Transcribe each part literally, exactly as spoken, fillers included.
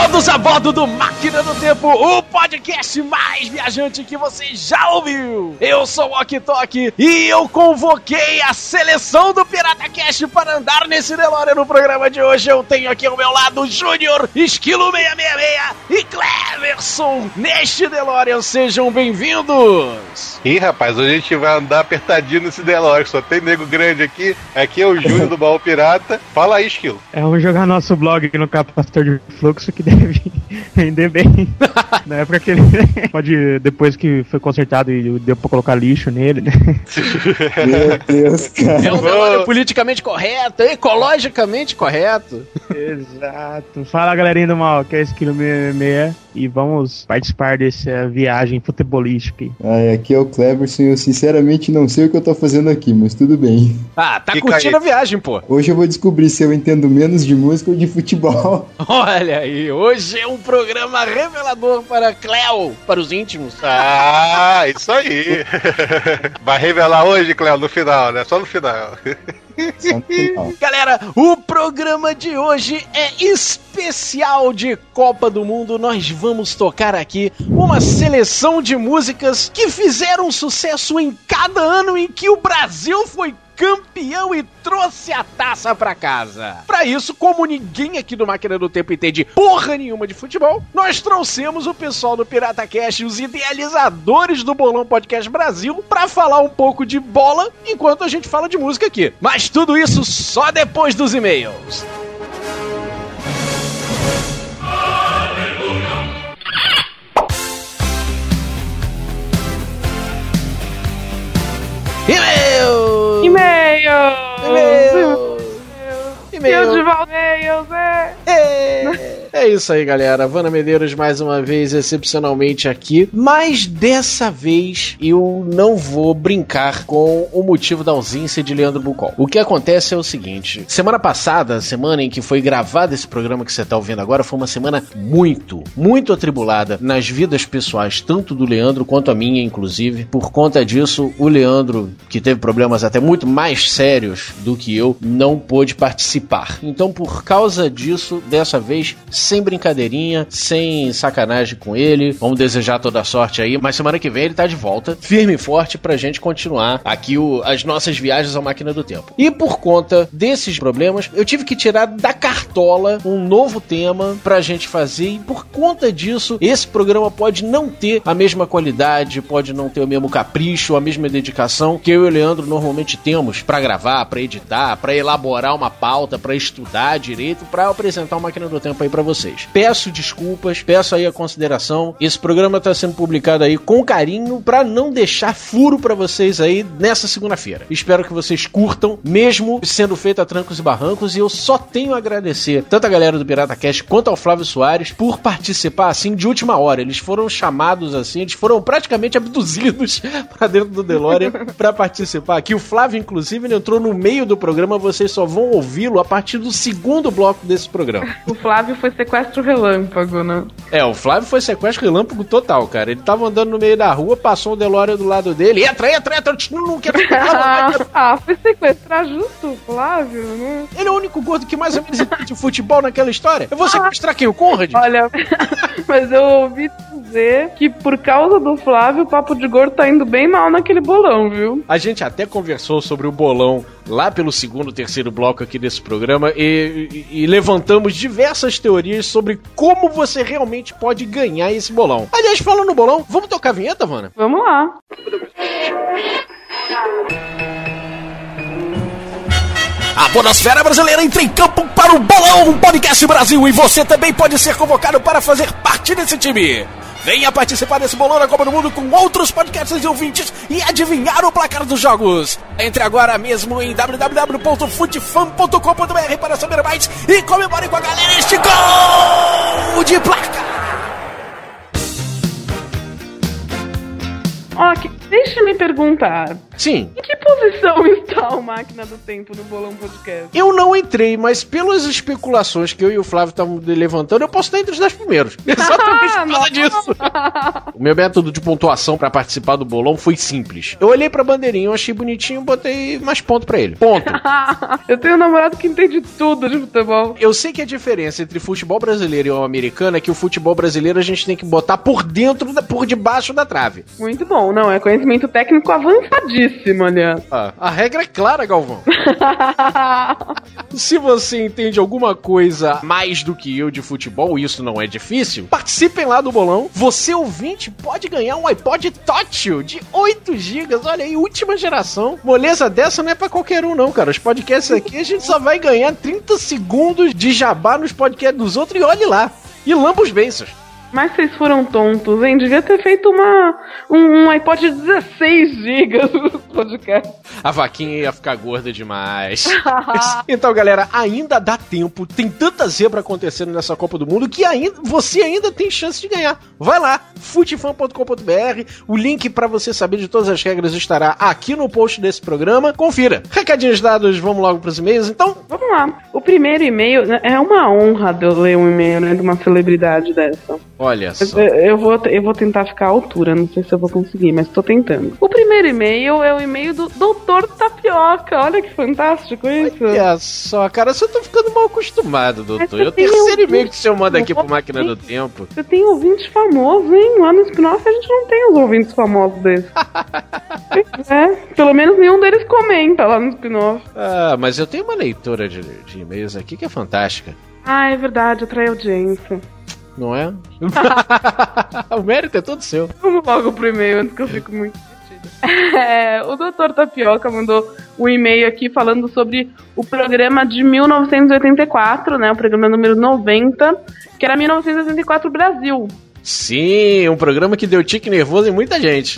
todos a bordo do Máquina do Tempo, o podcast mais viajante que você já ouviu. Eu sou o Ok Tok e eu convoquei a seleção do Pirata Cast para andar nesse DeLorean no programa de hoje. Eu tenho aqui ao meu lado o Júnior, Esquilo seiscentos e sessenta e seis e Cleverson neste DeLorean. Sejam bem-vindos. Ih, rapaz, hoje a gente vai andar apertadinho nesse DeLorean, só tem nego grande aqui. Aqui é o Júnior do Baú Pirata. Fala aí, Esquilo. É, vamos jogar nosso blog no capacitor de fluxo que deve render bem. Na época que ele pode, depois que foi consertado e deu pra colocar lixo nele, né? Meu Deus, cara. É um DeLorean politicamente correto, ecologicamente correto. Exato. Fala, galerinha do mal, que é Esquilo seiscentos e sessenta e seis e vamos participar dessa viagem futebolística aí. Ah, aqui é o Cleverson e eu sinceramente não sei o que eu tô fazendo aqui, mas tudo bem. Ah, tá Fica curtindo aí. a viagem, pô. Hoje eu vou descobrir se eu entendo menos de música ou de futebol. Olha aí, hoje é um programa revelador para Cleo, para os íntimos. Ah, isso aí. Vai revelar hoje, Cléo, no final, né? Só no final. Só no final. Galera, o programa de hoje é especial de Copa do Mundo. Nós vamos tocar aqui uma seleção de músicas que fizeram sucesso em cada ano em que o Brasil foi campeão e trouxe a taça pra casa. Pra isso, como ninguém aqui do Máquina do Tempo entende porra nenhuma de futebol, nós trouxemos o pessoal do Pirata Cast, os idealizadores do Bolão Podcast Brasil, pra falar um pouco de bola enquanto a gente fala de música aqui. Mas tudo isso só depois dos e-mails. E-mail! E-mail! E-mail! E-mail de Valmeios, é! É, é isso aí, galera. Vana Medeiros mais uma vez, excepcionalmente aqui. Mas dessa vez eu não vou brincar com o motivo da ausência de Leandro Bucol. O que acontece é o seguinte: semana passada, a semana em que foi gravado esse programa que você tá ouvindo agora, foi uma semana muito, muito atribulada nas vidas pessoais, tanto do Leandro quanto a minha, inclusive. Por conta disso, o Leandro, que teve problemas até muito mais sérios do que eu, não pôde participar. Então, por causa disso, dessa vez, sem brincadeirinha, sem sacanagem com ele, vamos desejar toda a sorte aí, mas semana que vem ele tá de volta, firme e forte, pra gente continuar aqui o, as nossas viagens à Máquina do Tempo. E por conta desses problemas, eu tive que tirar da cartola um novo tema pra gente fazer, e por conta disso, esse programa pode não ter a mesma qualidade, pode não ter o mesmo capricho, a mesma dedicação que eu e o Leandro normalmente temos pra gravar, pra editar, pra elaborar uma pauta, pra estudar direito, pra apresentar uma Máquina do Tempo aí pra vocês. Peço desculpas, peço aí a consideração. Esse programa tá sendo publicado aí com carinho pra não deixar furo pra vocês aí nessa segunda-feira. Espero que vocês curtam, mesmo sendo feito a trancos e barrancos, e eu só tenho a agradecer tanto a galera do Pirata Cast quanto ao Flávio Soares por participar assim de última hora. Eles foram chamados assim, eles foram praticamente abduzidos pra dentro do DeLorean pra participar aqui. O Flávio, inclusive, ele entrou no meio do programa, vocês só vão ouvi-lo a partir do segundo bloco desse programa. O Flávio foi sequestro relâmpago, né? É, o Flávio foi sequestro relâmpago total, cara. Ele tava andando no meio da rua, passou o DeLorean do lado dele. Entra, entra, entra, não quero ficar. Ah, foi sequestrar justo o Flávio, né? Ele é o único gordo que mais ou menos entende de futebol naquela história. Eu vou sequestrar quem? O Conrad? Olha, mas eu ouvi dizer que por causa do Flávio, o Papo de Gordo tá indo bem mal naquele bolão, viu? A gente até conversou sobre o bolão lá pelo segundo, terceiro bloco aqui desse programa e, e, e levantamos diversas teorias sobre como você realmente pode ganhar esse bolão. Aliás, falando no bolão, vamos tocar a vinheta, Vana? Vamos lá. A Podosfera Brasileira entra em campo para o Bolão Podcast Brasil e você também pode ser convocado para fazer parte desse time. Venha participar desse bolão da Copa do Mundo com outros podcasts e ouvintes e adivinhar o placar dos jogos. Entre agora mesmo em w w w ponto futefan ponto com ponto b r para saber mais e comemore com a galera este gol de placa. Ok, deixa eu me perguntar. Sim. Em que posição está o Máquina do Tempo no Bolão Podcast? Eu não entrei, mas pelas especulações que eu e o Flávio estavam levantando, eu posso estar entre os dez primeiros. Exatamente por causa disso. O meu método de pontuação pra participar do bolão foi simples. Eu olhei pra bandeirinha, eu achei bonitinho, botei mais ponto pra ele. Ponto. Eu tenho um namorado que entende tudo de futebol. Eu sei que a diferença entre futebol brasileiro e o americano é que o futebol brasileiro a gente tem que botar por dentro, da, por debaixo da trave. Muito bom, não, é conhecimento técnico avançadíssimo, aliás. Ah, a regra é clara, Galvão. Se você entende alguma coisa mais do que eu de futebol, isso não é difícil, participem lá do bolão. Você, ouvinte, pode ganhar um iPod Touch de oito gigas. Olha aí, última geração. Moleza dessa não é pra qualquer um não, cara. Os podcasts aqui a gente só vai ganhar trinta segundos de jabá nos podcasts dos outros e olhe lá. E lamba os beiços. Mas vocês foram tontos, hein? Devia ter feito uma, um, um iPod de dezesseis gigas no podcast. A vaquinha ia ficar gorda demais. Então, galera, ainda dá tempo. Tem tanta zebra acontecendo nessa Copa do Mundo que ainda, você ainda tem chance de ganhar. Vai lá, futefan ponto com ponto b r. O link pra você saber de todas as regras estará aqui no post desse programa. Confira. Recadinhos dados, vamos logo pros e-mails, então? Vamos lá. O primeiro e-mail, é uma honra de eu ler um e-mail, né, de uma celebridade dessa. Olha só. Eu, eu, vou, eu vou tentar ficar à altura, não sei se eu vou conseguir, mas tô tentando. O primeiro e-mail é o e-mail do doutor Tapioca. Olha que fantástico isso. Olha só, cara, eu só tô ficando mal acostumado, doutor. É o terceiro e-mail que o senhor manda aqui pro Máquina do Tempo. Você tem ouvinte famoso, hein? Lá no spin-off a gente não tem os ouvintes famosos desses. É, pelo menos nenhum deles comenta lá no spin-off. Ah, mas eu tenho uma leitora de, de e-mails aqui que é fantástica. Ah, é verdade, atrai audiência. Não é? O mérito é todo seu. Vamos logo pro e-mail antes que eu fico muito divertida. É, o doutor Tapioca mandou um e-mail aqui falando sobre o programa de mil novecentos e oitenta e quatro, né? O programa número noventa, que era mil novecentos e oitenta e quatro Brasil. Sim, um programa que deu tique nervoso em muita gente.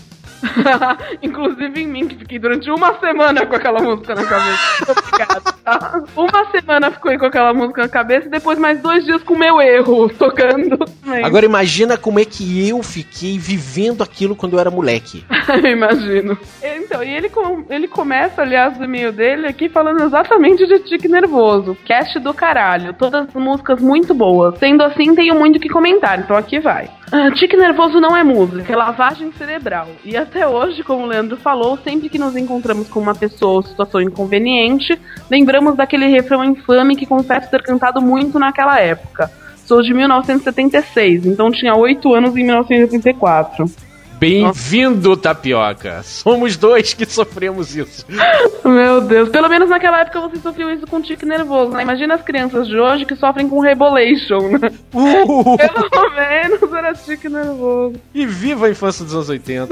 Inclusive em mim, que fiquei durante uma semana com aquela música na cabeça. Obrigada, tá? Uma semana ficou com aquela música na cabeça e depois mais dois dias com o meu erro tocando. Agora imagina como é que eu fiquei vivendo aquilo quando eu era moleque. Eu imagino. Então, e ele, com, ele começa, aliás, o e-mail dele aqui falando exatamente de tique nervoso. Cast do caralho, todas as músicas muito boas. Sendo assim, tenho muito o que comentar, então aqui vai. Ah, tique nervoso não é música, é lavagem cerebral. E até hoje, como o Leandro falou, sempre que nos encontramos com uma pessoa ou situação inconveniente, lembramos daquele refrão infame que confesso ter cantado muito naquela época. Sou de mil novecentos e setenta e seis, então tinha oito anos em mil novecentos e oitenta e quatro. Bem-vindo, Tapioca. Somos dois que sofremos isso. Meu Deus. Pelo menos naquela época você sofreu isso com tique nervoso, né? Imagina as crianças de hoje que sofrem com rebolation, né? Uh! Pelo menos era tique nervoso. E viva a infância dos anos oitenta.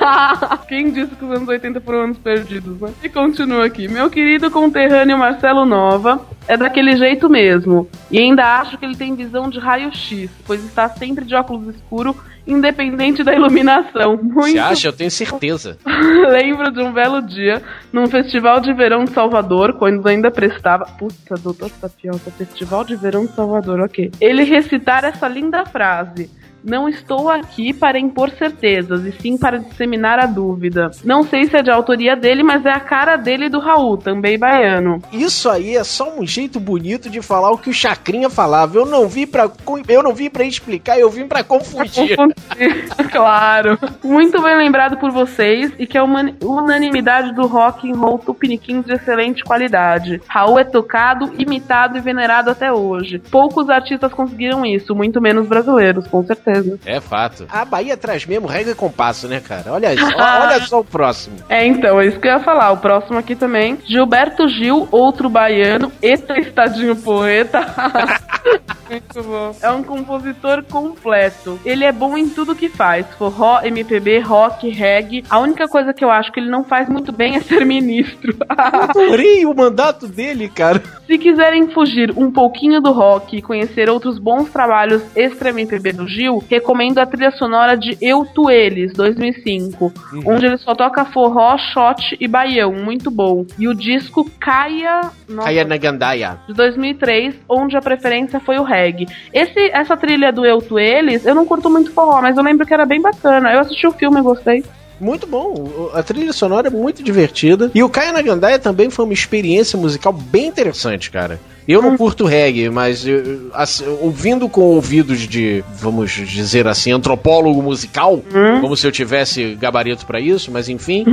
Quem disse que os anos oitenta foram anos perdidos, né? E continua aqui. Meu querido conterrâneo Marcelo Nova é daquele jeito mesmo. E ainda acho que ele tem visão de raio-x, pois está sempre de óculos escuros, independente da iluminação. Muito... Você acha? Eu tenho certeza. Lembro de um belo dia, num festival de verão de Salvador, quando ainda prestava... Puta, doutor Tapioca, festival de verão de Salvador, ok. Ele recitar essa linda frase: não estou aqui para impor certezas, e sim para disseminar a dúvida. Não sei se é de autoria dele, mas é a cara dele e do Raul, também baiano. Isso aí é só um jeito bonito de falar o que o Chacrinha falava. Eu não vim pra, eu não vim pra explicar, eu vim pra confundir. Pra confundir. Claro. Muito bem lembrado por vocês, e que é uma unanimidade do rock and roll tupiniquim de excelente qualidade. Raul é tocado, imitado e venerado até hoje. Poucos artistas conseguiram isso, muito menos brasileiros, com certeza. É fato. A Bahia traz mesmo regra e compasso, né, cara? Olha, olha só o próximo. É, então, é isso que eu ia falar. O próximo aqui também. Gilberto Gil, outro baiano. Eita, estadinho poeta. Muito bom. É um compositor completo. Ele é bom em tudo que faz. Forró, M P B, rock, reggae. A única coisa que eu acho que ele não faz muito bem é ser ministro. Adorei o mandato dele, cara. Se quiserem fugir um pouquinho do rock e conhecer outros bons trabalhos extra M P B do Gil, recomendo a trilha sonora de Eu Tu Eles, dois mil e cinco, uhum. onde ele só toca forró, shot e baião, muito bom. E o disco Caia... Nossa, Caia na Gandaia, de dois mil e três, onde a preferência foi o reggae. Esse, essa trilha do Eu Tu Eles, eu não curto muito forró, mas eu lembro que era bem bacana. Eu assisti o filme e gostei. Muito bom. A trilha sonora é muito divertida. E o Kaya Nagandaya também foi uma experiência musical bem interessante, cara. Eu não curto reggae, mas eu, assim, ouvindo com ouvidos de, vamos dizer assim, antropólogo musical, hum? como se eu tivesse gabarito pra isso, mas enfim,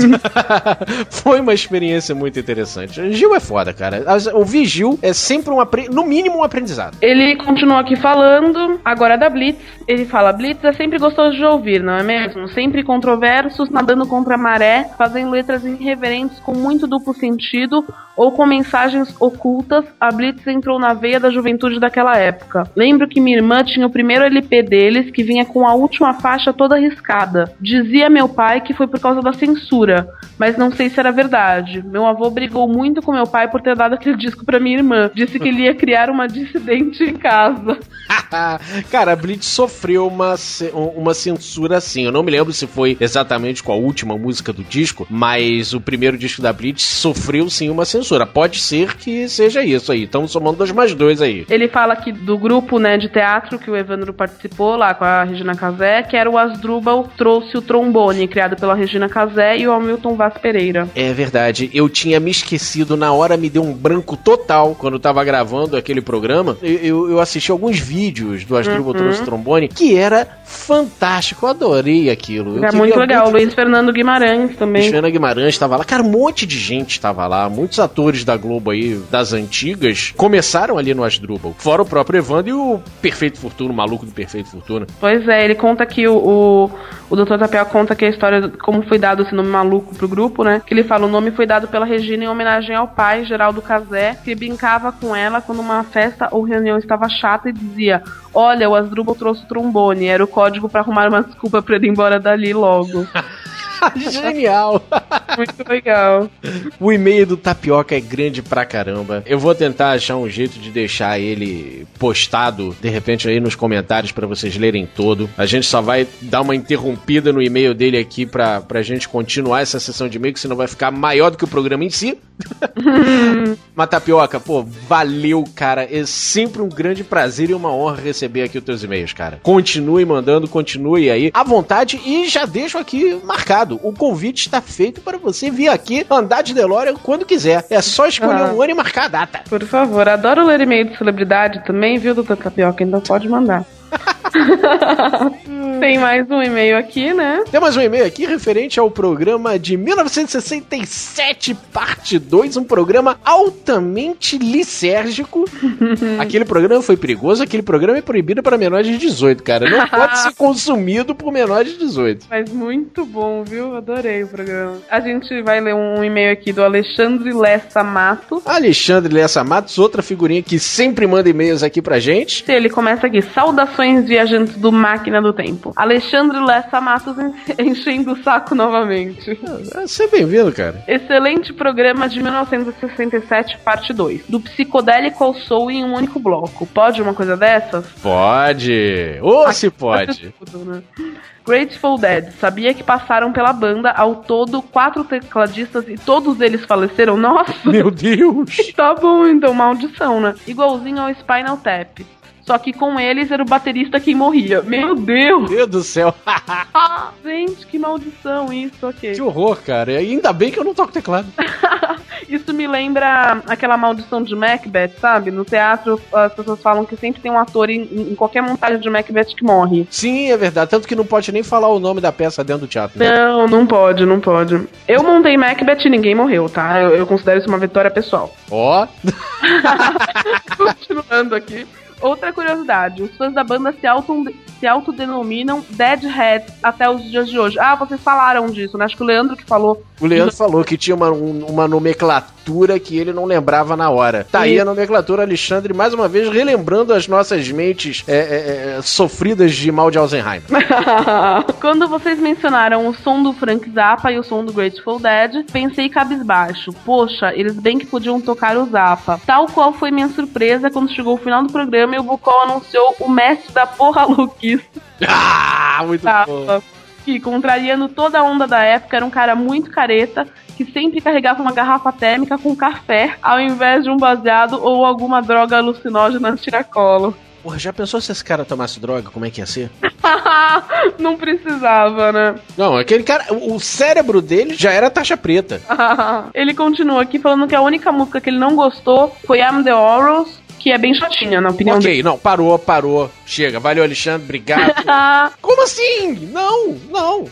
foi uma experiência muito interessante. Gil é foda, cara. Ouvir Gil é sempre um, no mínimo, um aprendizado. Ele continua aqui falando, agora da Blitz. Ele fala, Blitz é sempre gostoso de ouvir, não é mesmo? Sempre controversos, nadando contra a maré, fazendo letras irreverentes com muito duplo sentido ou com mensagens ocultas. A Blitz entrou na veia da juventude daquela época. Lembro que minha irmã tinha o primeiro L P deles, que vinha com a última faixa toda riscada. Dizia meu pai que foi por causa da censura, mas não sei se era verdade. Meu avô brigou muito com meu pai por ter dado aquele disco pra minha irmã. Disse que ele ia criar uma dissidente em casa. Cara, a Blitz sofreu uma, uma censura assim. Eu não me lembro se foi exatamente com a última música do disco, mas o primeiro disco da Blitz sofreu sim uma censura. Pode ser que seja isso aí. Estamos somando dois mais dois aí. Ele fala aqui do grupo, né, de teatro que o Evandro participou lá com a Regina Casé, que era o Asdrubal trouxe o trombone, criado pela Regina Casé e o Hamilton Vaz Pereira. É verdade. Eu tinha me esquecido, na hora me deu um branco total quando eu tava gravando aquele programa. Eu, eu, eu assisti alguns vídeos do Asdrubal uhum. trouxe o trombone, que era fantástico. Eu adorei aquilo. É muito legal. Muito... Luiz Fernando Guimarães também. Luiz Fernando Guimarães estava lá. Cara, um monte de gente estava lá. Muitos atores da Globo aí, das antigas, começaram ali no Asdrubal. Fora o próprio Evandro e o Perfeito Fortuna, o maluco do Perfeito Fortuna. Pois é, ele conta que o, o, o doutor Tapioca conta que a história, como foi dado esse nome maluco pro grupo, né? Que ele fala, o nome foi dado pela Regina em homenagem ao pai, Geraldo Casé, que brincava com ela quando uma festa ou reunião estava chata e dizia, olha, o Asdrubal trouxe o trombone. Era o código pra arrumar uma desculpa pra ele ir embora dali logo. Genial! Muito legal. O e-mail do Tapioca é grande pra caramba. Eu vou tentar achar um jeito de deixar ele postado, de repente, aí nos comentários pra vocês lerem todo. A gente só vai dar uma interrompida no e-mail dele aqui pra, pra gente continuar essa sessão de e-mail, que senão vai ficar maior do que o programa em si. Mas Tapioca, pô, valeu, cara. É sempre um grande prazer e uma honra receber aqui os teus e-mails, cara. Continue mandando, continue aí à vontade e já deixo aqui marcado. O convite está feito para você vir aqui andar de DeLorean quando quiser. É só escolher ah. um ano e marcar a data. Por favor, adoro ler e-mail de celebridade também, viu, doutor Tapioca? Então pode mandar. Tem mais um e-mail aqui, né? Tem mais um e-mail aqui referente ao programa de mil novecentos e sessenta e sete, parte dois, um programa altamente lisérgico. Aquele programa foi perigoso, aquele programa é proibido para menores de dezoito, cara. Não pode ser consumido por menores de dezoito. Mas muito bom, viu? Adorei o programa. A gente vai ler um e-mail aqui do Alexandre Lessa Matos. Alexandre Lessa Matos, outra figurinha que sempre manda e-mails aqui pra gente. Ele começa aqui, saudações viajantes do Máquina do Tempo. Alexandre Lessa Matos enchendo o saco novamente. Ah, seja bem-vindo, cara. Excelente programa de mil novecentos e sessenta e sete, parte dois. Do psicodélico ao soul em um único bloco. Pode uma coisa dessas? Pode! Ou se pode. Grateful Dead. Sabia que passaram pela banda ao todo quatro tecladistas e todos eles faleceram? Nossa! Meu Deus! Tá bom, então, maldição, né? Igualzinho ao Spinal Tap. Só que com eles era o baterista quem morria. Meu Deus! Meu Deus do céu! Gente, que maldição isso, ok. Que horror, cara. E ainda bem que eu não toco teclado. Isso me lembra aquela maldição de Macbeth, sabe? No teatro, as pessoas falam que sempre tem um ator em, em qualquer montagem de Macbeth que morre. Sim, é verdade. Tanto que não pode nem falar o nome da peça dentro do teatro. Né? Não, não pode, não pode. Eu montei Macbeth e ninguém morreu, tá? Eu, eu considero isso uma vitória pessoal. Ó! Oh. Continuando aqui. Outra curiosidade, os fãs da banda se, auto, se autodenominam Deadheads até os dias de hoje. Ah, vocês falaram disso, né? Acho que o Leandro que falou. O Leandro falou que tinha uma, um, uma nomenclatura que ele não lembrava na hora. Tá aí a nomenclatura, Alexandre, mais uma vez relembrando as nossas mentes é, é, é, sofridas de mal de Alzheimer. Quando vocês mencionaram o som do Frank Zappa e o som do Grateful Dead, pensei cabisbaixo. Poxa, eles bem que podiam tocar o Zappa. Tal qual foi minha surpresa quando chegou o final do programa e o Bucol anunciou o mestre da porra louquice. Ah, muito Zappa. Bom. Que, contrariando toda a onda da época, era um cara muito careta, que sempre carregava uma garrafa térmica com café, ao invés de um baseado ou alguma droga alucinógena tiracolo. Porra, já pensou se esse cara tomasse droga? Como é que ia ser? Não precisava, né? Não, aquele cara, o cérebro dele já era taxa preta. Ele continua aqui falando que a única música que ele não gostou foi I'm the Orals, que é bem chatinha, na opinião Ok, dele. não, parou, parou. Chega, valeu, Alexandre, obrigado. Como assim? Não, não.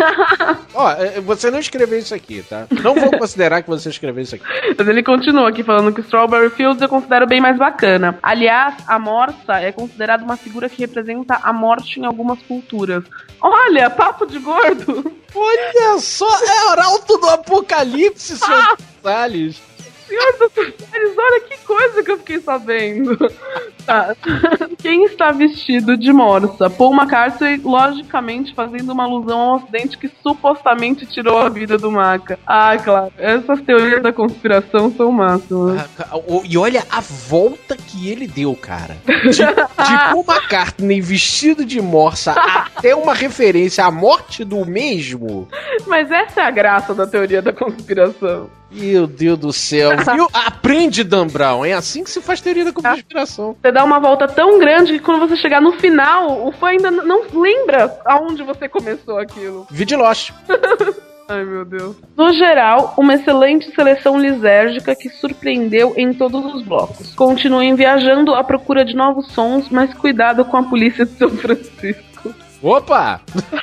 Ó, você não escreveu isso aqui, tá? Não vou considerar que você escreveu isso aqui. Mas ele continua aqui falando que Strawberry Fields eu considero bem mais bacana. Aliás, a morsa é considerada uma figura que representa a morte em algumas culturas. Olha, papo de gordo. Olha só, é Arauto do Apocalipse, seu ah. Salles. Senhor dos Salles, olha que coisa que eu fiquei sabendo. Tá. Quem está vestido de morsa? Paul McCartney, logicamente fazendo uma alusão ao acidente que supostamente tirou a vida do Maca. Ah, claro. Essas teorias da conspiração são máximas. Ah, e olha a volta que ele deu, cara. De, de Paul McCartney vestido de morsa até uma referência à morte do mesmo. Mas essa é a graça da teoria da conspiração. Meu Deus do céu. Viu? Aprende, Dan Brown. É assim que se faz teoria da conspiração. Você dá uma volta tão grande que quando você chegar no final, o fã ainda não lembra aonde você começou aquilo. Vídeo Lost. Ai, meu Deus. No geral, uma excelente seleção lisérgica que surpreendeu em todos os blocos. Continuem viajando à procura de novos sons, mas cuidado com a polícia de São Francisco. Opa!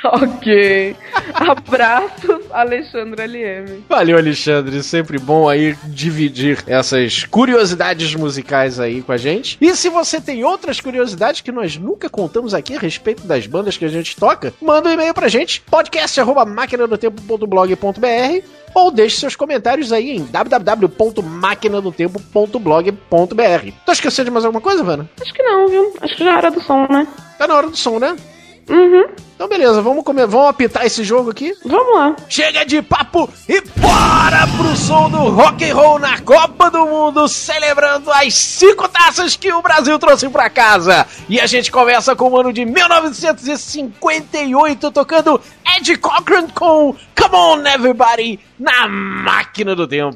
Ok. Abraços, Alexandre L M. Valeu, Alexandre. Sempre bom aí dividir essas curiosidades musicais aí com a gente. E se você tem outras curiosidades que nós nunca contamos aqui a respeito das bandas que a gente toca, manda um e-mail pra gente, podcast arroba máquina do tempo ponto blog ponto b r, ou deixe seus comentários aí em w w w ponto máquina do tempo ponto blog ponto b r. Tô esquecendo de mais alguma coisa, Vanna? Acho que não, viu? Acho que já era do som, né? Tá na hora do som, né? Uhum. Então beleza, vamos comer, vamos apitar esse jogo aqui? Vamos lá. Chega de papo e bora pro som do rock and roll na Copa do Mundo, celebrando as cinco taças que o Brasil trouxe pra casa. E a gente começa com o ano de mil novecentos e cinquenta e oito, tocando Ed Cochran com Come On Everybody na Máquina do Tempo.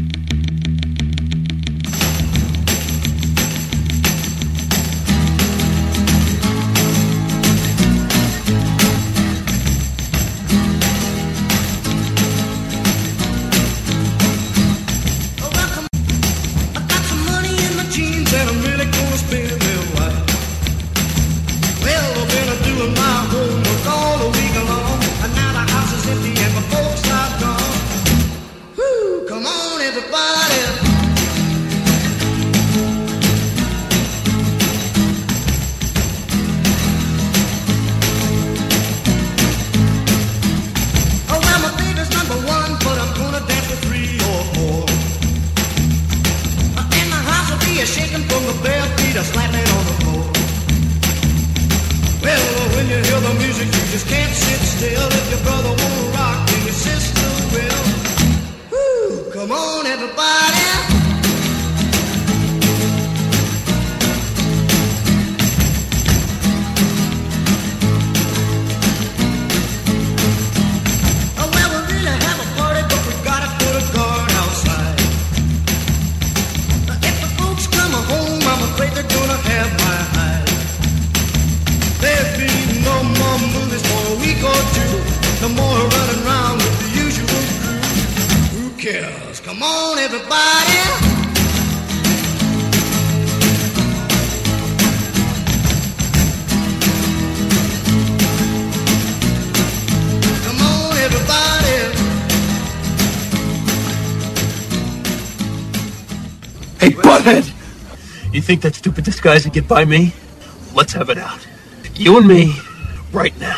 Hey, butthead! You think that stupid disguise would get by me? Let's have it out. You and me, right now.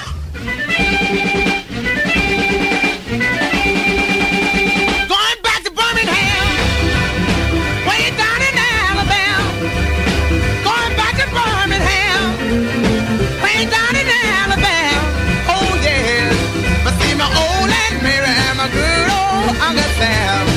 Going back to Birmingham, way down in Alabama. Going back to Birmingham, way down in Alabama. Oh yeah, but see my old Aunt Mary and my good old Uncle Sam.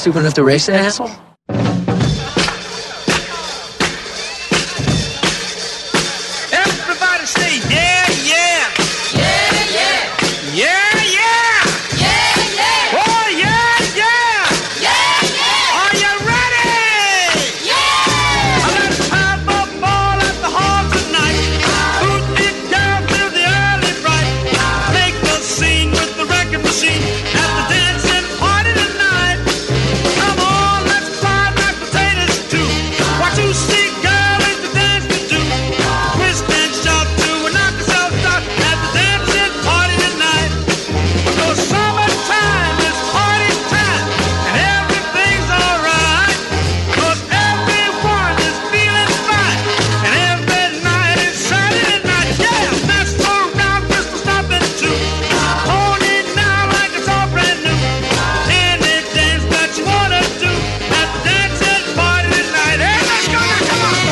stupid enough to race that asshole? Everybody say yeah, yeah. Yeah, yeah. Yeah, yeah. Yeah, yeah. Oh, yeah, yeah. Yeah, yeah. Are you ready? Yeah. Let's have a ball at the hall tonight. Boot it down till the early bright. Make a scene with the record machine at the dancing party tonight. Come on, let's fly like potatoes too. Watch you see, girl, is the dance to do. Twist and shout to and knock yourself out at the dancing party tonight. Because summertime is party time and everything's alright. Because everyone is feeling fine and every night is Saturday night. Yeah, mess around, crystal stopping too. Hold it now like it's all brand new. Any dance that you wanna do at the dancing party tonight. Hey, let's go now, come on.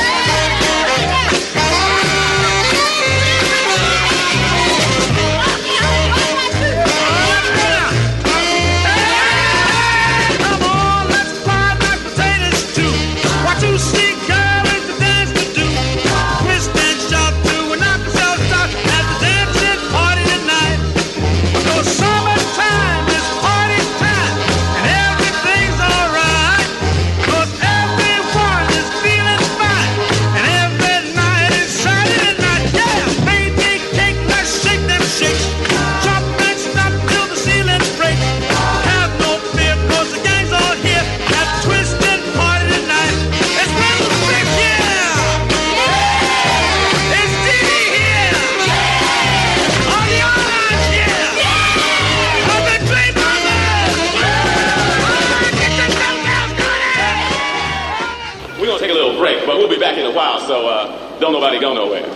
Come on, let's fly like potatoes too. What you see, girl, is the dance to do. Twist and shout to and knock yourself out at the dancing party tonight. Because summertime is party time and everything's alright. Because everyone is feeling fine and every night is Saturday night. Yeah, baby cake, let's shake them shakes. Jump and stop till the ceiling breaks. Have no fear, cause the gang's all here at the twisted party tonight. It's Little Rick here. It's Diddy here. All the orange here. All the Dre Brothers. Get the showgirls going. We're gonna take a little break, but we'll be back in a while, so uh, don't nobody go nowhere.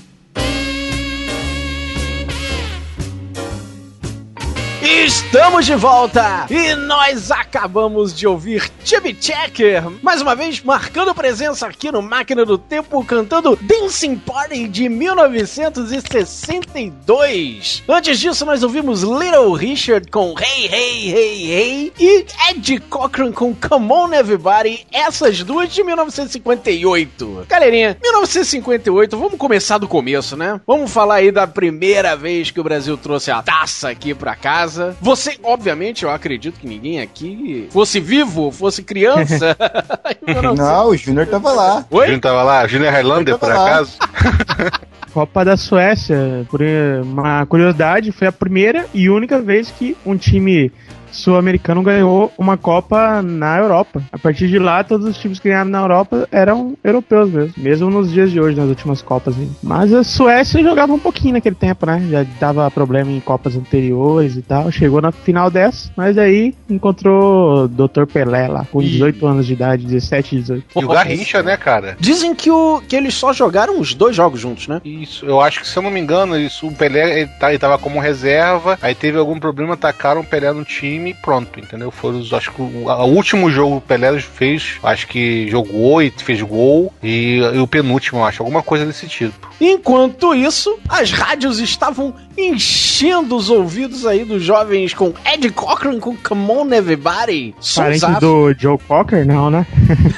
Estamos de volta e nós acabamos de ouvir Chubby Checker, mais uma vez marcando presença aqui no Máquina do Tempo, cantando Dancing Party de mil novecentos e sessenta e dois. Antes disso nós ouvimos Little Richard com Hey Hey Hey Hey e Eddie Cochran com Come On Everybody, essas duas de mil novecentos e cinquenta e oito. Galerinha, mil novecentos e cinquenta e oito, vamos começar do começo, né? Vamos falar aí da primeira vez que o Brasil trouxe a taça aqui pra casa. Você, obviamente, eu acredito que ninguém aqui fosse vivo, fosse criança. Não, o Júnior tava lá. O Júnior tava lá? Júnior Highlander, por lá. acaso? Copa da Suécia, por uma curiosidade, foi a primeira e única vez que um time sul-americano ganhou uma Copa na Europa. A partir de lá, todos os times que ganharam na Europa eram europeus mesmo, mesmo nos dias de hoje, nas últimas Copas. Hein? Mas a Suécia jogava um pouquinho naquele tempo, né? Já dava problema em Copas anteriores e tal. Chegou na final dessa, mas aí encontrou o doutor Pelé lá, com dezoito anos de idade, dezessete, dezoito. E o Garrincha, né, cara? Dizem que, o, que eles só jogaram os dois jogos juntos, né? Isso, eu acho que, se eu não me engano, isso, o Pelé, ele, tá, ele tava como reserva, aí teve algum problema, atacaram o Pelé no time e pronto, entendeu? Foram os, acho que o, o último jogo o Pelé fez, acho que jogou e fez gol, e, e o penúltimo, acho, alguma coisa desse tipo. Enquanto isso, as rádios estavam enchendo os ouvidos aí dos jovens com Eddie Cochran com Come On Everybody. Parente Sonsaço. do Joe Cocker? Não, né?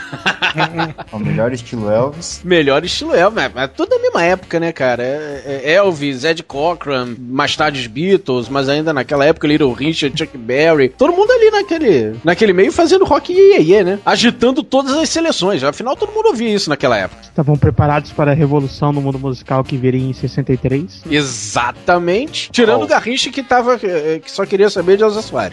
O melhor estilo Elvis. Melhor estilo Elvis, mas, mas tudo da mesma época, né, cara? É, é Elvis, Eddie Cochran, mais tarde os Beatles, mas ainda naquela época Little Richard, Chuck Berry, todo mundo ali naquele, naquele meio fazendo rock iê, iê, né? Agitando todas as seleções, afinal todo mundo ouvia isso naquela época. Estavam preparados para a revolução no mundo musical que viria em sessenta e três. Exatamente. Tirando Oh. o Garrincha que tava, que só queria saber de Elza Soares.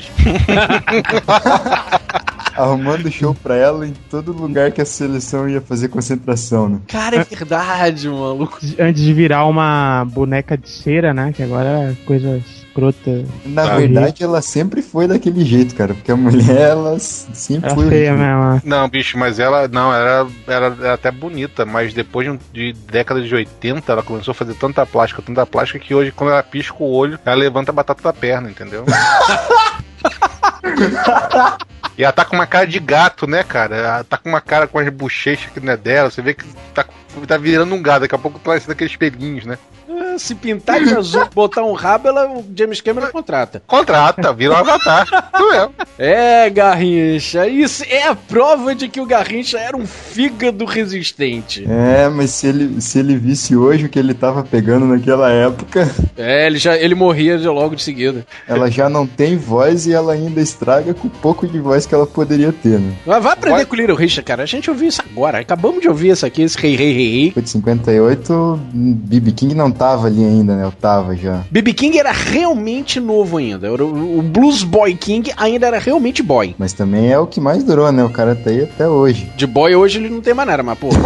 Arrumando show pra ela em todo lugar que a seleção ia fazer concentração, né? Cara, é verdade, maluco. Antes de virar uma boneca de cera, né? Que agora é coisa escrota. Na Tá. verdade, ela sempre foi daquele jeito, cara. Porque a mulher, ela sempre Era foi... feia mesmo. Não, bicho, mas ela, não, ela era, era até bonita, mas depois de, um- de década de oitenta, ela começou a fazer tanta plástica, tanta plástica, que hoje, quando ela pisca o olho, ela levanta a batata da perna, entendeu? E ela tá com uma cara de gato, né, cara? Ela tá com uma cara com as bochechas que não é dela. Você vê que tá, tá virando um gato. Daqui a pouco tá parecendo aqueles pelinhos, né? É, né? Se pintar de azul, botar um rabo, ela, o James Cameron contrata. Contrata, vira um avatar. Isso mesmo. É, Garrincha, isso é a prova de que o Garrincha era um fígado resistente. É, mas se ele, se ele visse hoje o que ele tava pegando naquela época... É, ele, já, ele morria de logo de seguida. Ela já não tem voz e ela ainda estraga com o pouco de voz que ela poderia ter, né? Mas vai aprender com o Little Richard, cara. A gente ouviu isso agora. Acabamos de ouvir isso aqui, esse rei, rei, rei, rei. Foi de cinquenta e oito, B B King não tava ali ainda, né? Eu tava já. B B King era realmente novo ainda. O Blues Boy King ainda era realmente boy. Mas também é o que mais durou, né? O cara tá aí até hoje. De boy hoje ele não tem mais nada, mas pô.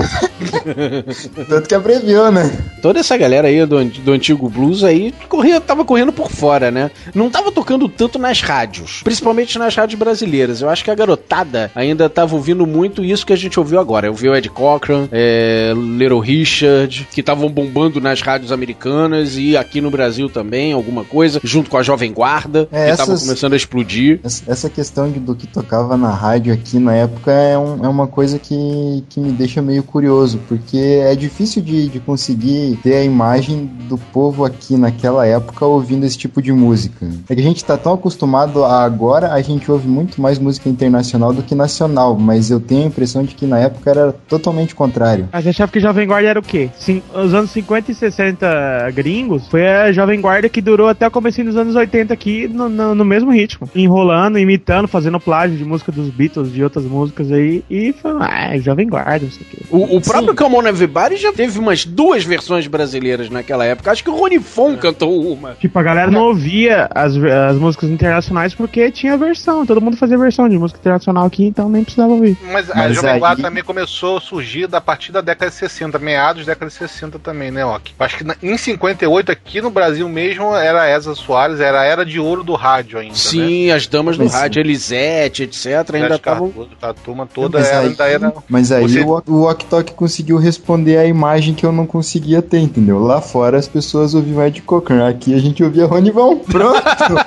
Tanto que abreviou, né? Toda essa galera aí do, do antigo blues aí corria, tava correndo por fora, né? Não tava tocando tanto nas rádios. Principalmente nas rádios brasileiras. Eu acho que a garotada ainda tava ouvindo muito isso que a gente ouviu agora. Eu vi o Ed Cochran, é, Little Richard, que estavam bombando nas rádios americanas e aqui no Brasil também, alguma coisa, junto com a Jovem Guarda, é, que essas, tava começando a explodir. Essa questão de, do que tocava na rádio aqui na época é, um, é uma coisa que, que me deixa meio curioso, porque é difícil de, de conseguir ter a imagem do povo aqui naquela época ouvindo esse tipo de música. É que a gente tá tão acostumado a agora, a gente ouve muito mais música internacional do que nacional, mas eu tenho a impressão de que na época era totalmente contrário. A gente achava que Jovem Guarda era o quê? Sim, os anos cinquenta e sessenta gringos, foi a Jovem Guarda que durou até o comecinho dos anos oitenta aqui no, no, no mesmo ritmo. Enrolando, imitando, fazendo plágio de música dos Beatles, de outras músicas aí, e foi, ah, Jovem Guarda, não sei o quê. O, o próprio Come On Everybody já teve umas duas versões brasileiras naquela época. Acho que o Rony Fon cantou uma. Tipo, a galera não ouvia as, as músicas internacionais porque tinha versão. Todo mundo fazia versão de música internacional aqui, então nem precisava ouvir. Mas, Mas a Jovem aí... Guarda também começou a surgir a partir da década de sessenta, meados da década de sessenta também, né, Ok? Acho que na, em cinquenta e oito, aqui no Brasil mesmo, era Eza Soares, era a era de ouro do rádio ainda, Sim, né? as damas do Mas rádio, Elisete, etcétera, ainda estavam... A turma toda mas era, aí, ainda era... Mas aí Você... o, o Ok Tok conseguiu responder a imagem que eu não conseguia ter, entendeu? Lá fora as pessoas ouviam Ed Cochran, aqui a gente ouvia Rony Von. Pronto!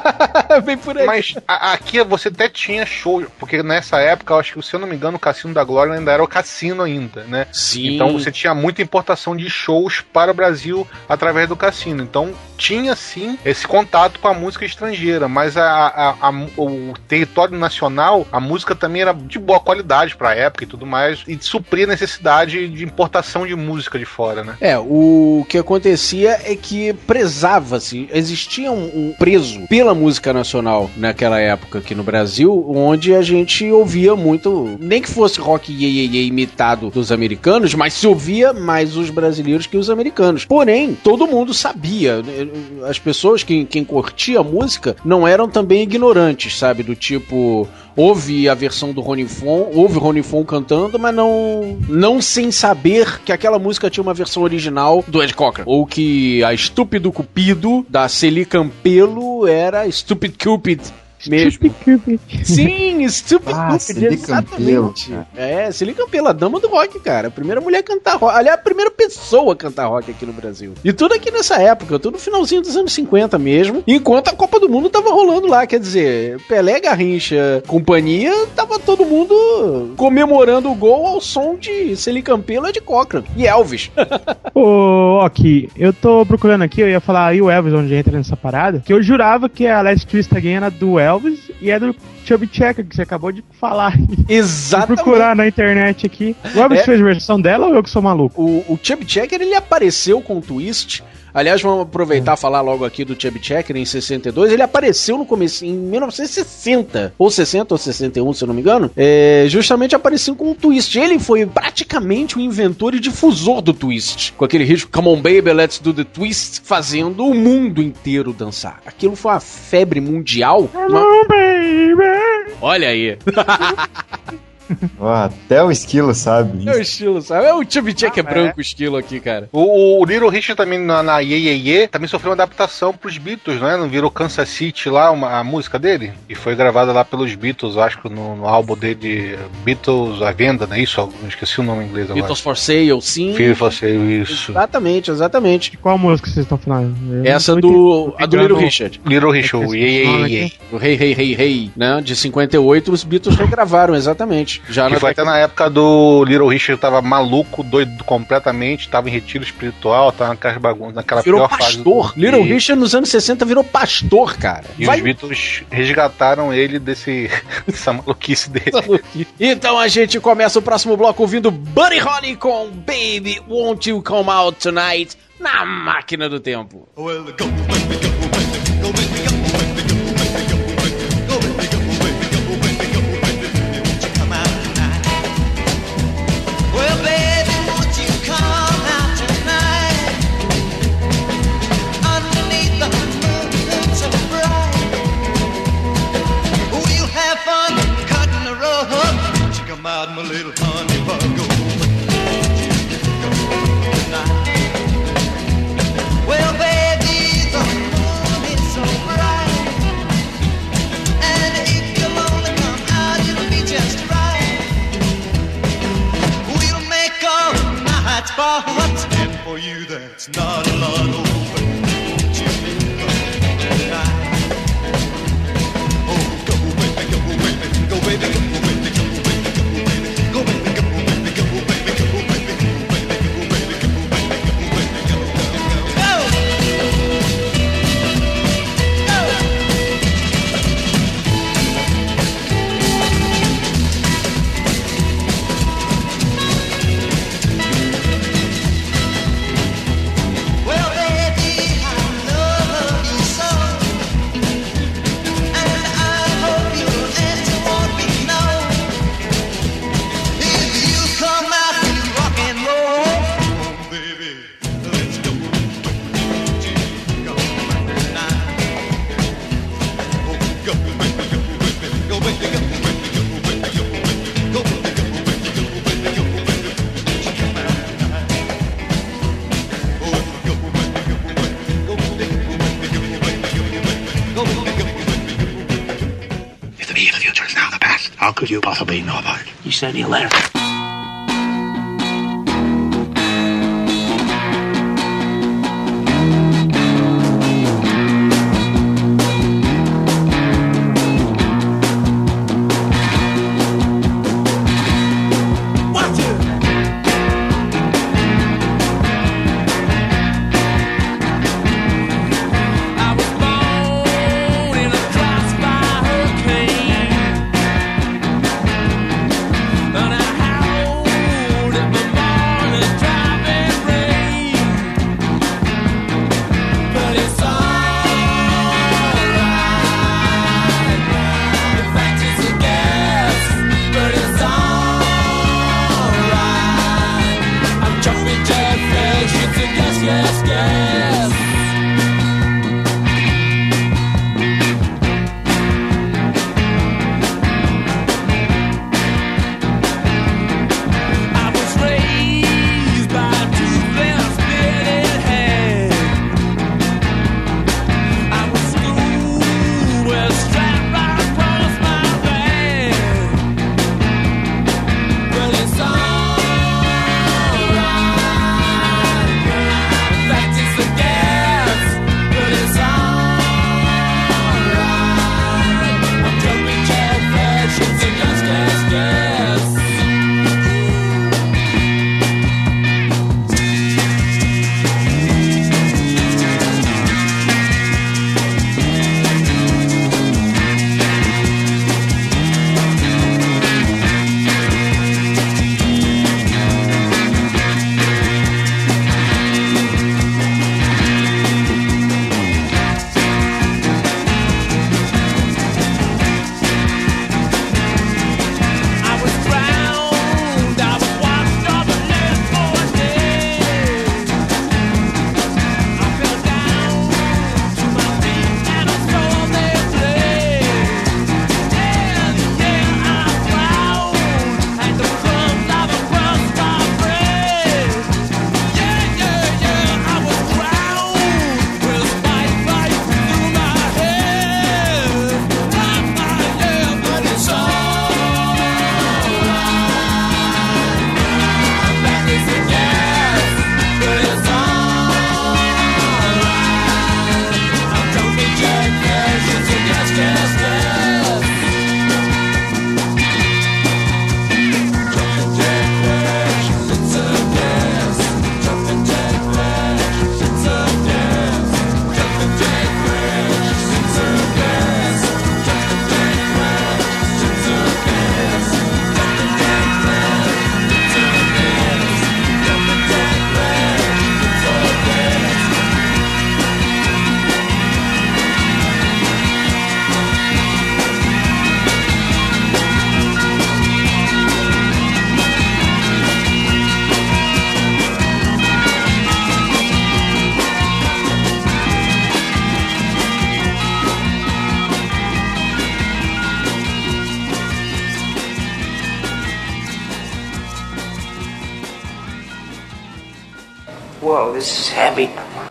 Vem por aí. Mas a, aqui você até tinha show, porque nessa época, eu acho que, se eu não me engano, o Cassino da Glória ainda era o cassino ainda, né? Sim. Então você tinha muita importação de shows para o Brasil através do cassino. Então tinha sim esse contato com a música estrangeira, mas a, a, a, o território nacional, a música também era de boa qualidade para a época e tudo mais, e supria a necessidade de importação de música de fora, né? É, o que acontecia é que prezava-se, existia um, um preso pela música nacional naquela época aqui no Brasil, onde a gente ouvia muito, nem que fosse rock iê, iê, iê, imitado dos americanos, mas se ouvia mais os brasileiros que os americanos. Porém, todo mundo sabia, as pessoas, quem, quem curtia a música, não eram também ignorantes, sabe? Do tipo, ouve a versão do Rony Fon, ouve o Rony Fon cantando, mas não, não sem saber que aquela música tinha uma versão original do Ed Cochran. Ou que a Estúpido Cupido, da Celi Campelo, era Stupid Cupid. Mesmo. Stupid Sim, Stupid Ah, Cupid, Celi Campelo, exatamente. cara. É, Celi Campelo, a dama do rock, cara. A primeira mulher a cantar rock. Aliás, a primeira pessoa a cantar rock aqui no Brasil. E tudo aqui nessa época, tudo no finalzinho dos anos cinquenta mesmo. Enquanto a Copa do Mundo tava rolando lá, quer dizer, Pelé, Garrincha, companhia, tava todo mundo comemorando o gol ao som de Celi Campelo e de Cochran. E Elvis. Ô, Ok, eu tô procurando aqui, eu ia falar, e o Elvis, onde entra nessa parada, que eu jurava que a Last Twist Again era do Elvis e é do Chubby Checker, que você acabou de falar. Exatamente. Vou procurar na internet aqui. O Elvis É. fez versão dela ou eu que sou maluco? O, o Chubby Checker, ele apareceu com o Twist. Aliás, vamos aproveitar e falar logo aqui do Chubby Checker em sessenta e dois. Ele apareceu no começo, em mil novecentos e sessenta, ou sessenta ou sessenta e um, se eu não me engano. É, justamente apareceu com o Twist. Ele foi praticamente o inventor e difusor do Twist. Com aquele ritmo Come on Baby, Let's Do The Twist, fazendo o mundo inteiro dançar. Aquilo foi uma febre mundial. Hello, Uma... baby! Olha aí. Ó, até o esquilo sabe. É o estilo, sabe? É o Chubby Checker Ah, branco, o estilo aqui, cara. O, o Little Richard também na, na Ye Ye Ye também sofreu uma adaptação pros Beatles, né? Não virou Kansas City lá, uma, a música dele? E foi gravada lá pelos Beatles, acho que no, no álbum dele, Beatles à venda, né? Isso, não esqueci o nome em inglês agora. Beatles for Sale, sim. Filho, você, isso. Exatamente, exatamente. Qual música vocês estão falando? Eu Essa não tô do, entendendo. a do Little Richard. Little Richard, o Ye Ye Ye. O Hey, Hey, Hey, Hey, né? De cinquenta e oito, os Beatles regravaram, exatamente. Exatamente. Já que na foi até na época do Little Richard, tava maluco, doido completamente, tava em retiro espiritual, tava naquelas bagunças, naquela Virou pior pastor. fase. Do... Little e... Richard nos anos sessenta virou pastor, cara. E Vai... os Beatles resgataram ele desse dessa maluquice dele. Então a gente começa o próximo bloco ouvindo Buddy Holly com Baby Won't You Come Out Tonight na Máquina do Tempo. Well, go, baby, go, baby, go, baby, go, baby, go, baby, go, baby, go, baby, go, baby, go, baby, go, baby, won't you come out tonight? Well, baby, won't you come out tonight? Underneath the moon so bright, we'll have fun cutting the road. Won't you come out, my little honey bug? Go, well, baby, the moon is so bright, and if you'll only come out, it'll be just right. We'll make all nights but and for you that's not a lot over. Won't you come tonight? Oh, go baby, go baby, go baby, go baby, go baby, go baby, go baby, go baby, go baby, go baby, go baby, go baby, go baby, go baby, go baby, go. Well, baby, I love you so, and I hope you'll answer what we know. If you come out with rock and roll, oh, baby, let's go. Go tonight. Oh, go, baby, go, baby, go, baby, go, baby, go, baby, go, baby, go, baby, go, baby, go, baby, go, baby. Come out tonight. Oh, go, baby, go, baby, go, baby, go, baby, go, baby, go, baby, go, baby, go. If the me of the future is now the past, how could you possibly know about it? You sent me a letter. I was born in a crossfire hurricane, and I Whoa, this is heavy.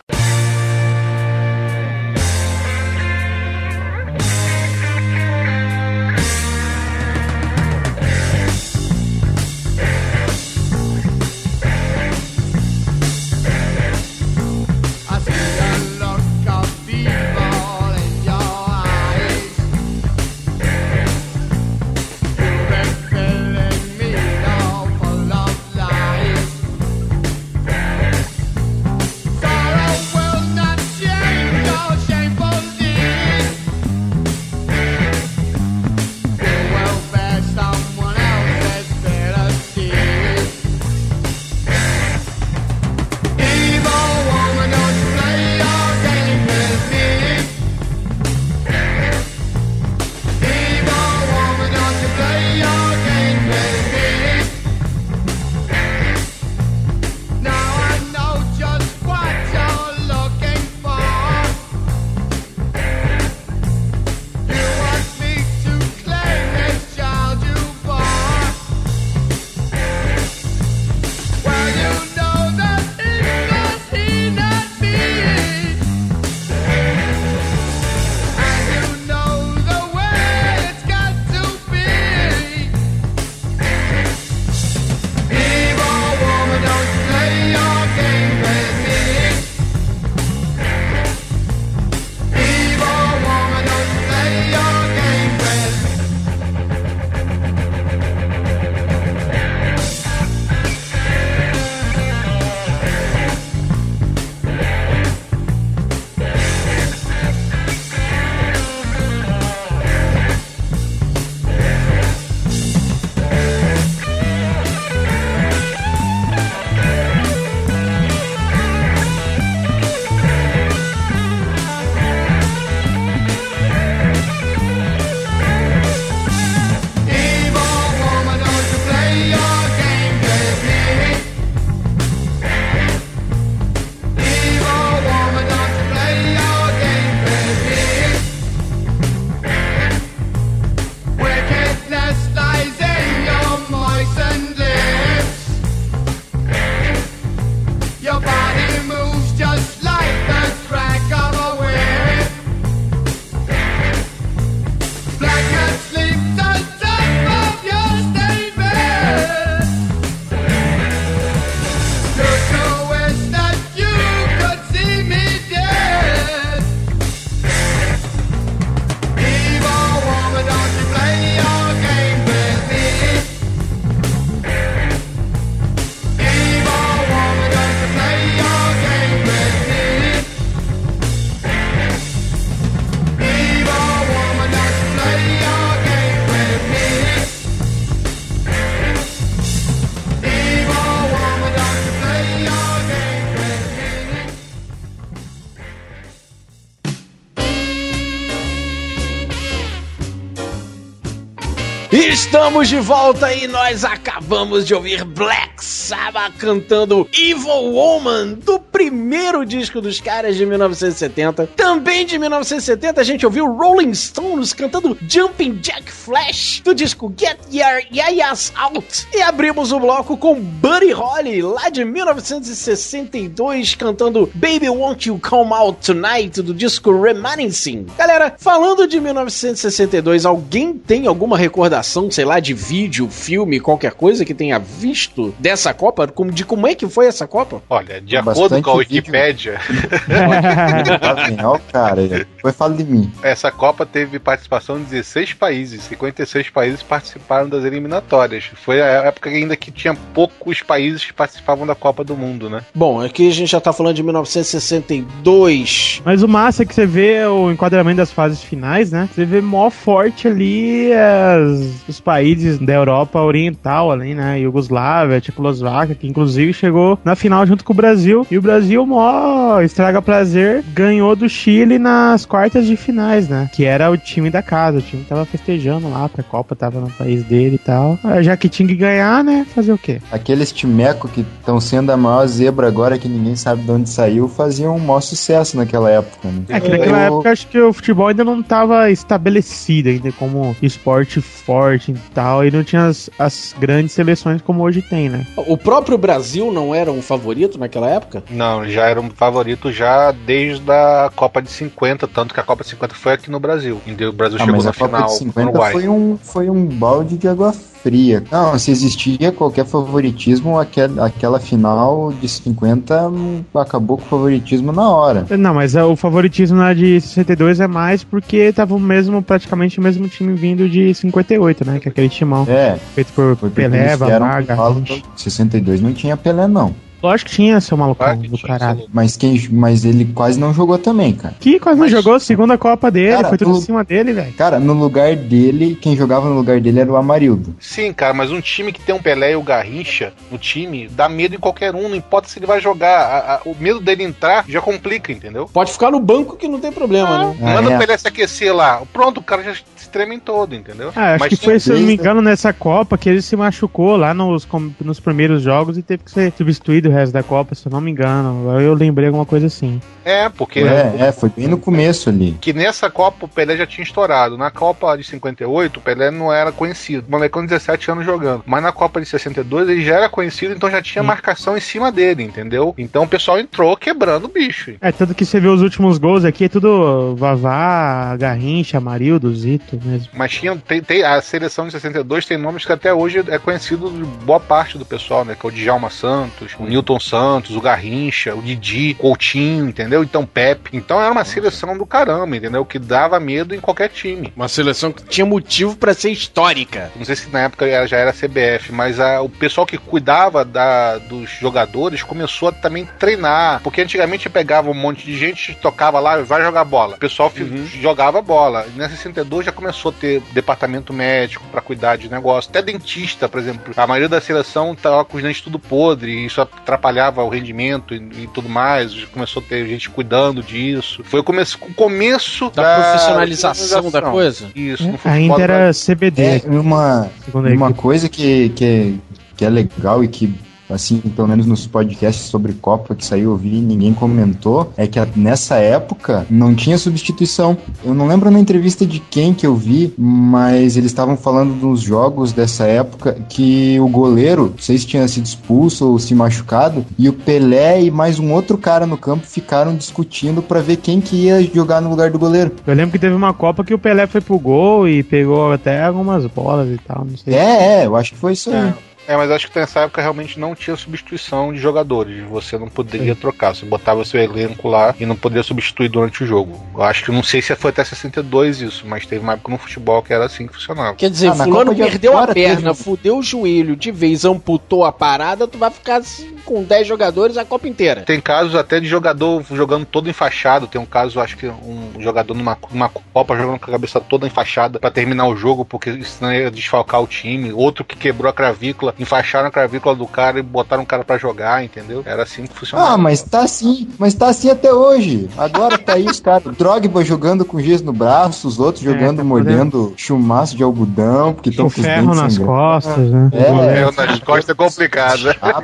Estamos de volta e nós acabamos de ouvir Black Sabbath cantando Evil Woman, do primeiro disco dos caras de mil novecentos e setenta. Também de mil novecentos e setenta a gente ouviu Rolling Stones cantando Jumping Jack Flash, do disco Get Your Yayas Out. E abrimos o bloco com Buddy Holly, lá de mil novecentos e sessenta e dois, cantando Baby Won't You Come Out Tonight, do disco Reminiscing. Galera, falando de mil novecentos e sessenta e dois, alguém tem alguma recordação, sei lá, de vídeo, filme, qualquer coisa que tenha visto dessa Copa? Como, de como é que foi essa Copa? Olha, de acordo com a Wikipédia... Não, cara, foi fala de mim. Essa Copa teve participação de dezesseis países, cinquenta e seis países participaram das eliminatórias. Foi a época ainda que tinha poucos países que participavam da Copa do Mundo, né? Bom, aqui a gente já tá falando de mil novecentos e sessenta e dois. Mas o massa é que você vê o enquadramento das fases finais, né? Você vê mó forte ali as, os países da Europa Oriental ali, né? Iugoslávia, Tchecoslováquia, que inclusive chegou na final junto com o Brasil. E o Brasil, mó estraga prazer, ganhou do Chile nas quartas de finais, né? Que era o time da casa. O time tava festejando lá, a Copa tava no país dele e tal. Já que tinha que ganhar, né? Fazer o quê? Aqueles timeco que estão sendo a maior zebra agora, que ninguém sabe de onde saiu, faziam um maior sucesso naquela época, né? É que naquela Eu... época acho que o futebol ainda não tava estabelecido ainda como esporte forte, e tal, e não tinha as, as grandes seleções como hoje tem, né? O próprio Brasil não era um favorito naquela época? Não, já era um favorito já desde a Copa de cinquenta, tanto que a Copa de cinquenta foi aqui no Brasil. E o Brasil ah, chegou mas na a Copa final de no cinquenta Uruguai. foi um, foi um balde de água fria. Não, se existia qualquer favoritismo, aquela, aquela final de cinquenta acabou com o favoritismo na hora. Não, mas o favoritismo na de sessenta e dois é mais porque tava o mesmo, praticamente o mesmo time vindo de cinquenta e oito, né? Que é aquele timão. É. Feito por Foi Pelé, Vavá, Garrincha. sessenta e dois não tinha Pelé, não. Lógico que tinha, seu malucão Claro que do tinha, caralho. seu Mas, quem, mas ele quase não jogou também, cara. Que quase não Mas- jogou a segunda Copa dele, Cara, foi tudo tu- em cima dele, velho. Cara, no lugar dele, quem jogava no lugar dele era o Amarildo. Sim, cara, mas um time que tem um Pelé e o Garrincha no time dá medo em qualquer um, não importa se ele vai jogar. A- a- o medo dele entrar já complica, entendeu? Pode ficar no banco que não tem problema, né? Ah, Manda é. o Pelé se aquecer lá. Pronto, o cara já se treme em todo, entendeu? Ah, acho Mas que sim, foi, se eu não me desde- engano, nessa Copa que ele se machucou lá nos, com- nos primeiros jogos e teve que ser substituído o resto da Copa, se eu não me engano. Eu lembrei alguma coisa assim. É, porque É, é, foi bem no começo ali. que nessa Copa o Pelé já tinha estourado. Na Copa de cinquenta e oito, o Pelé não era conhecido. O moleque com dezessete anos jogando. Mas na Copa de sessenta e dois ele já era conhecido, então já tinha Sim. marcação em cima dele, entendeu? Então o pessoal entrou quebrando o bicho. É, tanto que você vê os últimos gols aqui, é tudo Vavá, Garrincha, Amarildo, Zito mesmo. Mas tinha, tem, tem- a seleção de sessenta e dois tem nomes que até hoje é conhecido de boa parte do pessoal, né? Que é o Djalma Santos, o Newton Santos, o Garrincha, o Didi, Coutinho, entendeu? Então Pepe. Então era uma seleção do caramba, entendeu? Que dava medo em qualquer time. Uma seleção que tinha motivo pra ser histórica. Não sei se na época era- já era C B F, mas a- o pessoal que cuidava da- dos jogadores começou a também treinar. Porque antigamente pegava um monte de gente, tocava lá, vai jogar bola. O pessoal fi- Uhum. jogava bola. E na sessenta e dois já começou a ter departamento médico pra cuidar de negócio. Até dentista, por exemplo. A maioria da seleção tava com os dentes tudo podre, e isso atrapalhava o rendimento e, e tudo mais. Começou a ter gente cuidando disso. Foi o começo, o começo Da profissionalização da coisa. Isso, no futebol Ainda era brasileiro. C B D. É, uma, segundo a uma equipe. coisa que, que, é, que é legal e que, assim, pelo menos nos podcasts sobre Copa que saiu, eu vi e ninguém comentou, é que a- nessa época não tinha substituição. Eu não lembro na entrevista de quem que eu vi, mas eles estavam falando dos jogos dessa época que o goleiro, não sei se tinha sido expulso ou se machucado, e o Pelé e mais um outro cara no campo ficaram discutindo pra ver quem que ia jogar no lugar do goleiro. Eu lembro que teve uma Copa que o Pelé foi pro gol e pegou até algumas bolas e tal, não sei. É, é, eu acho que foi isso aí. É, mas acho que nessa época realmente não tinha substituição de jogadores. Você não poderia trocar. Você botava seu elenco lá e não poderia substituir durante o jogo. Eu acho que não sei se foi até sessenta e dois isso, mas teve uma época no futebol que era assim que funcionava. Quer dizer, Ah, na fulano Copa de perdeu a agora perna, teve- fudeu o joelho de vez, amputou a parada, tu vai ficar assim, com dez jogadores a Copa inteira. Tem casos até de jogador jogando todo enfaixado. Tem um caso, acho que um jogador numa, numa Copa jogando com a cabeça toda enfaixada pra terminar o jogo, porque senão ia desfalcar o time. Outro que quebrou a cravícula, enfaixaram a cravícula do cara e botaram o cara pra jogar, entendeu? Era assim que funcionava. Ah, mas tá assim, mas tá assim até hoje. Agora tá aí os caras. O Drogba jogando com giz no braço, os outros É, jogando, tá mordendo chumaço de algodão, porque estão O com os ferro dentes nas sangrando. costas, né? É. É, nas costas é complicado. Ah,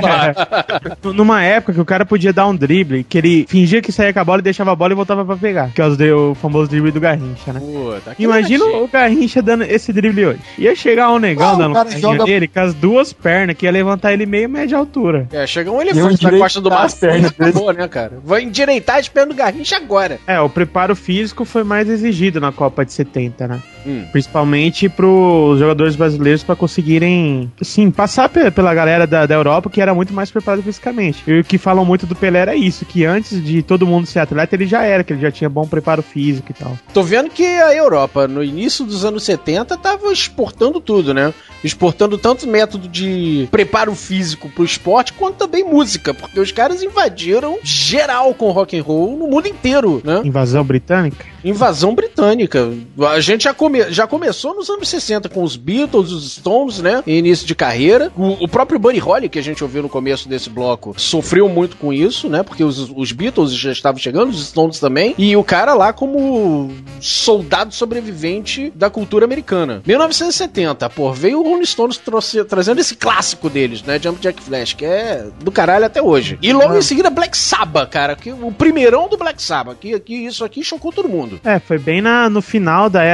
N- Numa época que o cara podia dar um drible, que ele fingia que saía com a bola e deixava a bola e voltava pra pegar. Que é os de- o famoso drible do Garrincha, né? Puta, aquele Imagina latinho. o Garrincha dando esse drible hoje. Ia chegar um negão Ah, o dando um cara carrinho joga- dele com as duas pernas, que ia levantar ele meio média altura. É, chega um Eu elefante na costa do endireitar as mar. pernas dele. Acabou, né, cara? Vai endireitar as pernas do Garrincha agora. É, o preparo físico foi mais exigido na Copa de setenta, né? Hum. Principalmente pros jogadores brasileiros pra conseguirem, assim, passar pe- pela galera da, da Europa, que era muito mais preparado fisicamente. E o que falam muito do Pelé era isso, que antes de todo mundo ser atleta, ele já era, que ele já tinha bom preparo físico e tal. Tô vendo que a Europa, no início dos anos setenta, tava exportando tudo, né? Exportando tanto método de preparo físico pro esporte, quanto também música, porque os caras invadiram geral com rock and roll no mundo inteiro, né? Invasão britânica? Invasão britânica. A gente já, come, já começou nos anos sessenta com os Beatles, os Stones, né? Em início de carreira. O, o próprio Buddy Holly, que a gente ouviu no começo desse bloco, sofreu muito com isso, né? Porque os, os Beatles já estavam chegando, os Stones também. E o cara lá como soldado sobrevivente da cultura americana. mil novecentos e setenta, pô, veio o Rolling Stones trouxe, trazendo esse clássico deles, né? Jump Jack Flash, que é do caralho até hoje. E logo em seguida Black Sabbath, cara, que, o primeirão do Black Sabbath, que, que isso aqui chocou todo mundo. É, foi bem na, no final da época do Yeah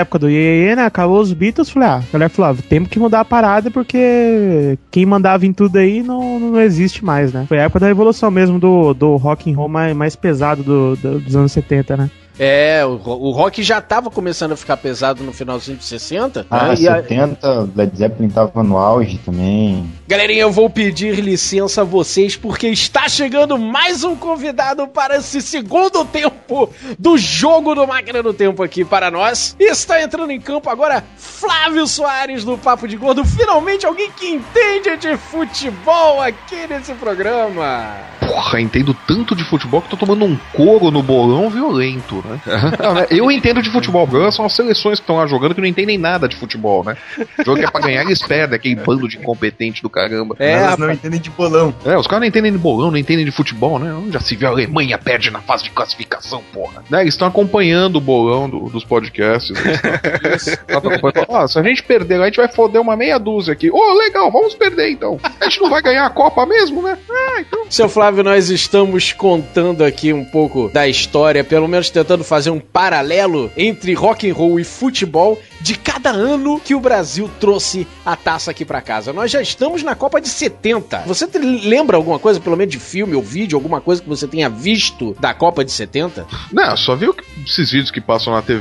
aí, né, acabou os Beatles, falei, ah, a galera falou, ah, temos que mudar a parada porque quem mandava em tudo aí não, não existe mais, né? Foi a época da revolução mesmo do, do rock and roll mais, mais pesado do, do, dos anos setenta, né? É, o, o rock já tava começando a ficar pesado no finalzinho de sessenta. Ah, né? setenta, a... Led Zeppelin tava no auge também. Galerinha, eu vou pedir licença a vocês porque está chegando mais um convidado para esse segundo tempo do jogo do Máquina do Tempo aqui para nós. Está entrando em campo agora Flávio Soares do Papo de Gordo. Finalmente alguém que entende de futebol aqui nesse programa. Porra, entendo tanto de futebol que tô tomando um couro no bolão violento, né? Não, né? Eu entendo de futebol, são as seleções que estão lá jogando que não entendem nada de futebol, né? O jogo que é pra ganhar, eles perdem, aquele bando de incompetente do caramba. É, elas não entendem de bolão. É, os caras não entendem de bolão, não entendem de futebol, né? Já se viu a Alemanha perde na fase de classificação, porra. Né? Eles estão acompanhando o bolão do, dos podcasts. Ó, se a gente perder lá, a gente vai foder uma meia dúzia aqui. Ô, oh, legal, vamos perder então. A gente não vai ganhar a Copa mesmo, né? Ah, então. Seu Flávio, nós estamos contando aqui um pouco da história, pelo menos tentando fazer um paralelo entre rock and roll e futebol de cada ano que o Brasil trouxe a taça aqui pra casa. Nós já estamos na Copa de setenta. Você te lembra alguma coisa, pelo menos de filme ou vídeo, alguma coisa que você tenha visto da Copa de setenta? Não, só viu esses vídeos que passam na T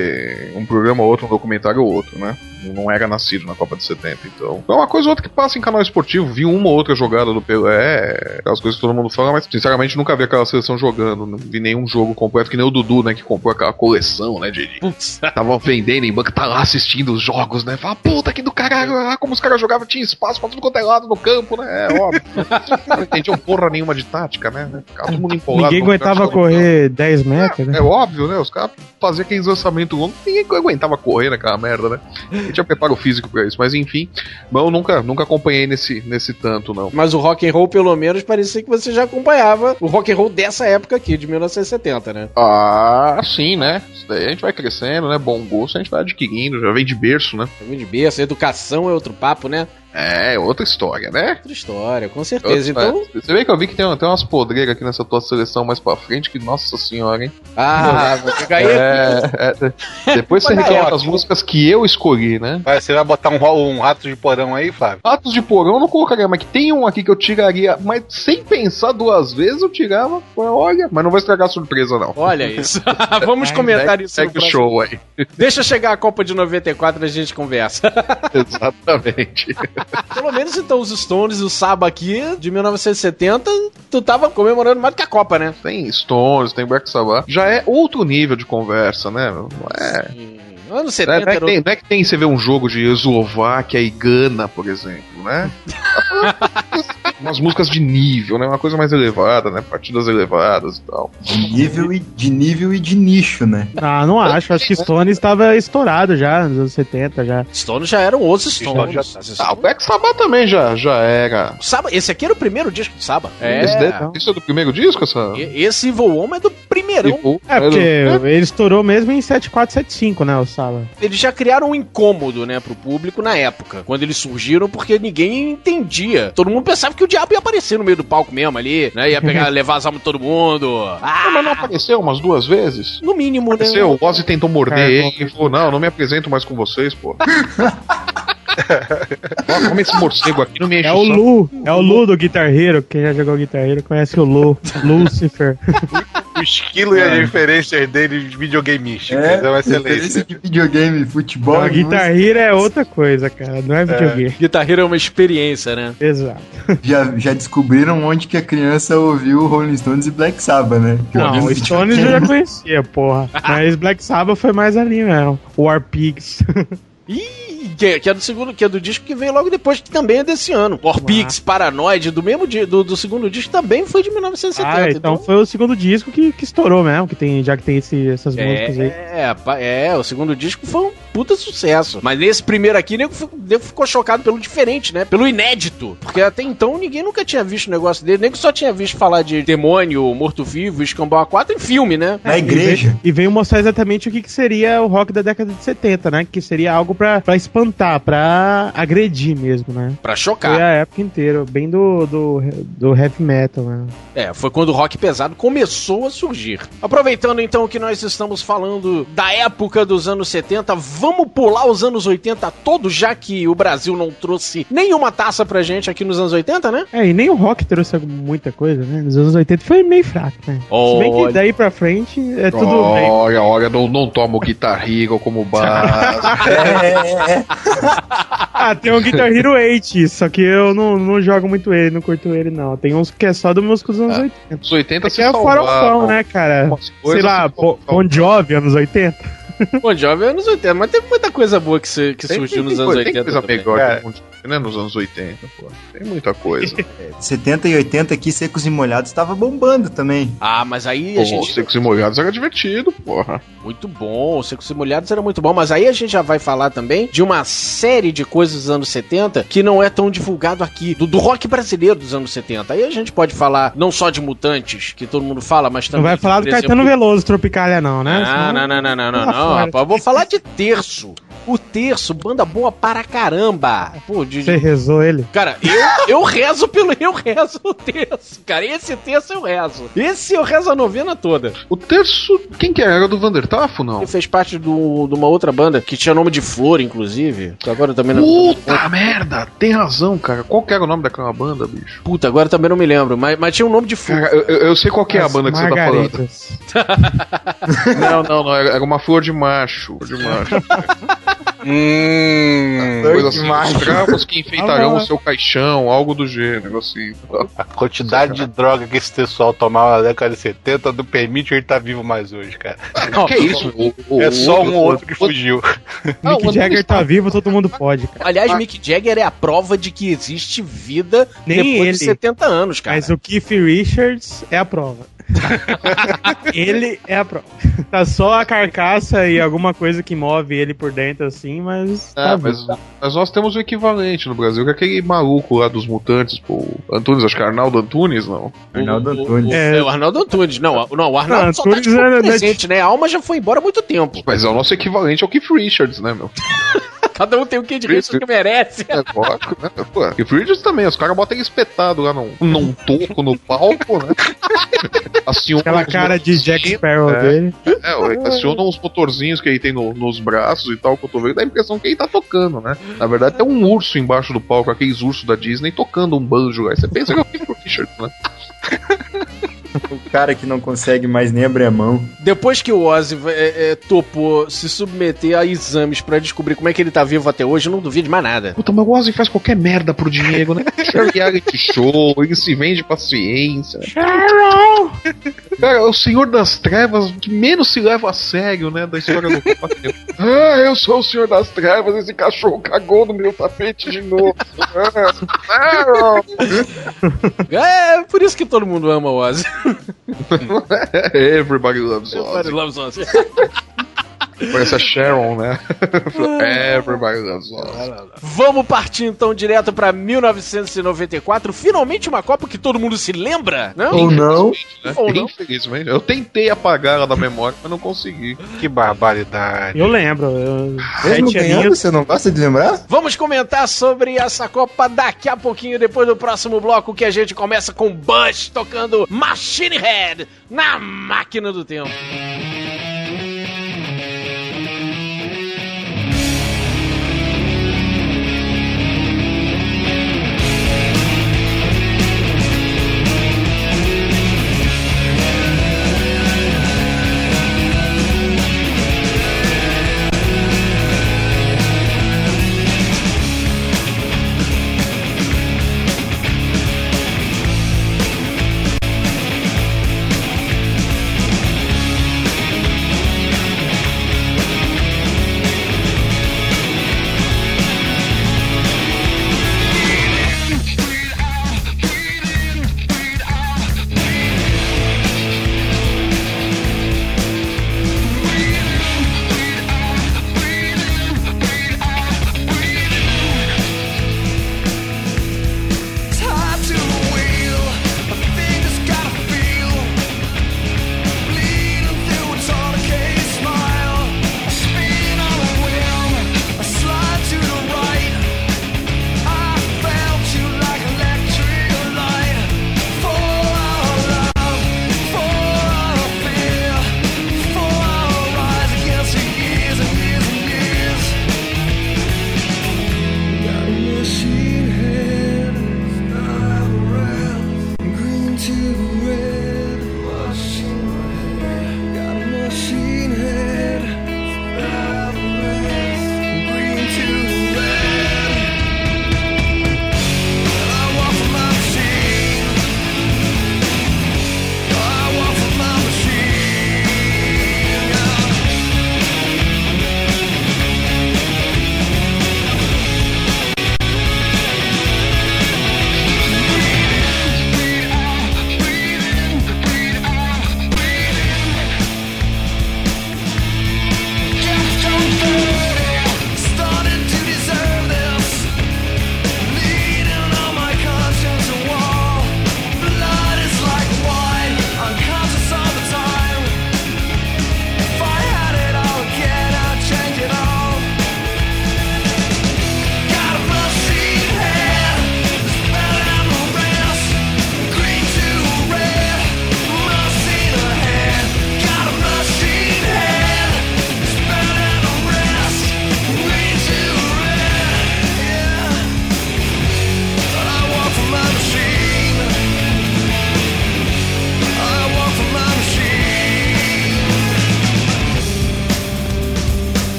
V, um programa ou outro, um documentário ou outro, né? Não era nascido na Copa de setenta, então. É uma coisa ou outra que passa em canal esportivo. Vi uma ou outra jogada do Pelé, aquelas coisas que todo mundo fala, mas sinceramente nunca vi aquela seleção jogando. Não vi nenhum jogo completo, que nem o Dudu, né? Que comprou aquela coleção, né? De, Putz. Tava vendendo em banco, tá lá assistindo os jogos, né? Fala, puta que do caralho, ah, como os caras jogavam, tinha espaço pra tudo quanto é lado no campo, né? É óbvio. Não entendiam porra nenhuma de tática, né? Ficava todo mundo empolgado. Ninguém aguentava correr dez metros, é, né? É óbvio, né? Os caras faziam aqueles lançamentos longos, ninguém aguentava correr naquela merda, né? A gente tinha preparo físico pra isso, mas enfim, mas eu nunca, nunca acompanhei nesse, nesse tanto, não. Mas o rock and roll, pelo menos, parecia que você já acompanhava o rock and roll dessa época aqui, de mil novecentos e setenta, né? Ah, sim, né? Isso daí a gente vai crescendo, né? Bom gosto a gente vai adquirindo, já vem de berço, né? Já vem de berço, educação é outro papo, né? É, outra história, né? Outra história, com certeza. Outra, então... Você vê que eu vi que tem, tem umas podreiras aqui nessa tua seleção mais pra frente, que nossa senhora, hein? Ah, vou pegar aí. É, é, depois você reclama das músicas que eu escolhi, né? Vai, você vai botar um, um rato de porão aí, Flávio? Ratos de porão eu não colocaria, mas que tem um aqui que eu tiraria, mas sem pensar duas vezes eu tirava. Olha, mas não vou estragar a surpresa, não. Olha isso. Vamos comentar isso. Segue o show aí. Deixa chegar a Copa de noventa e quatro e a gente conversa. Exatamente. Pelo menos então os Stones e o Saba aqui, de mil novecentos e setenta, tu tava comemorando mais do que a Copa, né? Tem Stones, tem Black Sabbath. Já é outro nível de conversa, né? Não é... Anos setenta, não, é que tem, não é que tem, você vê um jogo de Eslováquia e Gana, por exemplo, né? Umas músicas de nível, né? Uma coisa mais elevada, né? Partidas elevadas e tal. De nível e de, nível e de nicho, né? Ah, não acho. Acho que Stones estava estourado já, nos anos setenta já. Stones já eram outros Stones. Já... Ah, o Black Sabbath também já, já era. Saba, esse aqui era o primeiro disco do Saba. É. Esse, de, esse é do primeiro disco, essa? Esse Evil Woman é do primeirão. Evil, é, porque é. ele estourou mesmo em sete quatro sete cinco, né, o Saba. Eles já criaram um incômodo, né, pro público na época, quando eles surgiram, porque ninguém entendia. Todo mundo pensava que o diabo ia aparecer no meio do palco mesmo ali, né, ia pegar, levar as almas de todo mundo. Ah, não, mas não apareceu umas duas vezes? No mínimo, apareceu, né? O Ozzy tentou morder é, ele e falou, não, não me apresento mais com vocês, pô. Como esse morcego aqui não me enche É o Lu, é o Lu do Guitar Hero. Quem já jogou Guitar Hero conhece o Lu, Lucifer. O esquilo é. e as referências dele de videogameística. É, é uma excelência. De videogame, futebol. Não, Guitar Hero é outra coisa, cara. Não é videogame. É. Guitar Hero é uma experiência, né? Exato. Já, já descobriram onde que a criança ouviu Rolling Stones e Black Sabbath, né? Que não, o Stones eu já conhecia, porra. Mas Black Sabbath foi mais ali mesmo. War Pigs. Ih, que, que é do segundo, que é do disco que veio logo depois, que também é desse ano. War Pigs, Paranoid, do mesmo dia, do, do segundo disco, também foi de mil novecentos e setenta. Ah, então, então foi o segundo disco que, que estourou mesmo, que tem, já que tem esse, essas é, músicas aí. É, é, o segundo disco foi um puta sucesso. Mas nesse primeiro aqui, o nego ficou chocado pelo diferente, né? Pelo inédito. Porque até então ninguém nunca tinha visto o negócio dele, nem que só tinha visto falar de demônio, morto-vivo, escambau A quatro em filme, né? Na igreja. E veio, e veio mostrar exatamente o que, que seria o rock da década de setenta, né? Que seria algo pra, pra espantar, pra agredir mesmo, né? Pra chocar. Foi a época inteira, bem do, do, do heavy metal, né? É, foi quando o rock pesado começou a surgir. Aproveitando então que nós estamos falando da época dos anos setenta, vamos vamos pular os anos oitenta todos, já que o Brasil não trouxe nenhuma taça pra gente aqui nos anos oitenta, né? É, e nem o rock trouxe muita coisa, né? Nos anos oitenta foi meio fraco, né? Se bem que daí pra frente é tudo bem. Olha, olha, não, não toma o Guitar Hero como base. É, Ah, tem o Guitar Hero oito, só que eu não, não jogo muito ele, não curto ele, não. Tem uns que é só do músico dos anos oitenta. Os oitenta É se que é o farofão, salvaram. né, cara? Umas coisas Sei lá, se Bo- salvaram. Bon Jovi, anos oitenta. Bom, jovem é anos oitenta, mas teve muita coisa boa que, se, que Tem- surgiu tem- nos tem anos coisa- oitenta. Tem coisa também. melhor É. que o Bon Jovi, né, nos anos oitenta, pô. Tem muita coisa. setenta e oitenta aqui, Secos e Molhados, tava bombando também. Ah, mas aí a Pô, gente... Secos e Molhados era divertido, porra. Muito bom, os Secos e Molhados era muito bom, mas aí a gente já vai falar também de uma série de coisas dos anos setenta que não é tão divulgado aqui, do, do rock brasileiro dos anos setenta. Aí a gente pode falar não só de Mutantes, que todo mundo fala, mas também... Não vai falar do por exemplo, Caetano Veloso, Tropicália, não, né? Ah, não, não, não, não, não, Tá não, fora. rapaz. Eu vou falar de Terço. O Terço, banda boa para caramba. Pô, de, Você rezou ele? Cara, eu, eu rezo pelo. Eu rezo o terço. Cara, esse terço eu rezo. Esse eu rezo a novena toda. O terço, quem que era? Era do Vandertafo, não? Ele fez parte do, de uma outra banda que tinha nome de Flor, inclusive. Que agora eu também não. Puta merda, tem razão, cara. Qual que era o nome daquela banda, bicho? Puta, agora eu também não me lembro. Mas, mas tinha um nome de Flor. Cara, eu, eu- eu sei qual que é a As banda que você tá falando. Margaridas. Não, não, não. Era era uma flor de macho. Flor de macho. Hum, Coisa assim, macho. escravos que enfeitarão Ah, o seu caixão, algo do gênero, assim. a quantidade de droga que esse pessoal tomava na década de setenta não permite ele estar vivo mais hoje, cara. Que isso? O- o- É o só um o- ou outro que fugiu. Não, Mick o Jagger Antunes tá vivo, todo mundo pode, cara. Aliás, Mick Jagger é a prova de que existe vida Nem depois ele. de setenta anos, cara. Mas o Keith Richards é a prova. Ele é a prova. Tá só a carcaça e alguma coisa que move ele por dentro, assim, mas. Ah, tá mas, vivo. mas nós temos o equivalente no Brasil, que é aquele maluco lá dos Mutantes, pô. Antunes, acho que é Arnaldo Antunes, não? Arnaldo O- o- Antunes. o- É. É o Arnaldo Antunes. Não, o- não o Arnaldo Não, só tá Antunes tipo, era- presente, né? A alma já foi embora há muito tempo. Mas é o nosso equivalente ao Keith Richards, né, meu? Cada um tem o que de Richards que merece. É lógico, né? Pô, Keith Richards também, os caras botam ele espetado lá num, num toco no palco, né? Acionam Aquela os cara de Jack motorzinhos, Sparrow é. dele. É, ué, acionam os motorzinhos que ele tem no- nos braços e tal, o cotovelo, dá a impressão que ele tá tocando, né? Na verdade, tem um urso embaixo do palco, aqueles ursos da Disney, tocando um banjo lá. Aí você pensa que é o Keith Richards, né? O cara que não consegue mais nem abrir a mão. Depois que o Ozzy é, é, topou se submeter a exames pra descobrir como é que ele tá vivo até hoje, eu não duvido de mais nada. Puta, mas o Ozzy faz qualquer merda pro Diego, né? É reality show, ele se vende pra ciência. Cara, é o Senhor das Trevas que menos se leva a sério, né, da história do rock. Ah, eu sou o Senhor das Trevas, esse cachorro cagou no meu tapete de novo. Ah, não. É por isso que todo mundo ama o Ozzy. Everybody loves Everybody Ozzy. loves Ozzy. Parece a Sharon, né? Everybody loves Ozzy. Vamos partir então direto pra mil novecentos e noventa e quatro. Finalmente uma Copa que todo mundo se lembra, não? Ou não. Né? Ou não. Infelizmente. Eu tentei apagar ela da memória, mas não consegui. Que barbaridade. Eu lembro. Eu... Mesmo sete ganhando, aninhos. você não gosta de lembrar? Vamos comentar sobre essa Copa daqui a pouquinho, depois do próximo bloco, que a gente começa com Bush tocando Machine Head na máquina do tempo.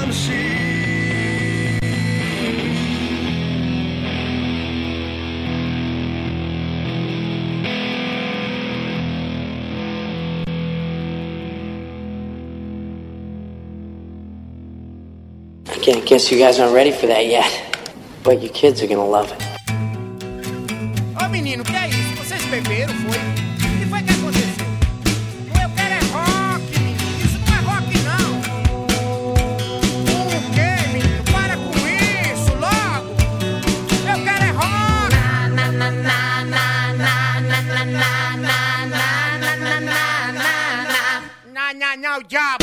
I guess you guys aren't ready for that yet, but your kids are gonna love it. Ô menino, que é isso? Vocês beberam, foi? O que foi que aconteceu? Eu quero é rock, menino. Isso não é rock, não. O quê, menino? Para com isso, logo. Eu quero é rock. Na, na, na, na, na, na, na, na, na, na, na, na, na, na, na. Na, na, na, o diabo.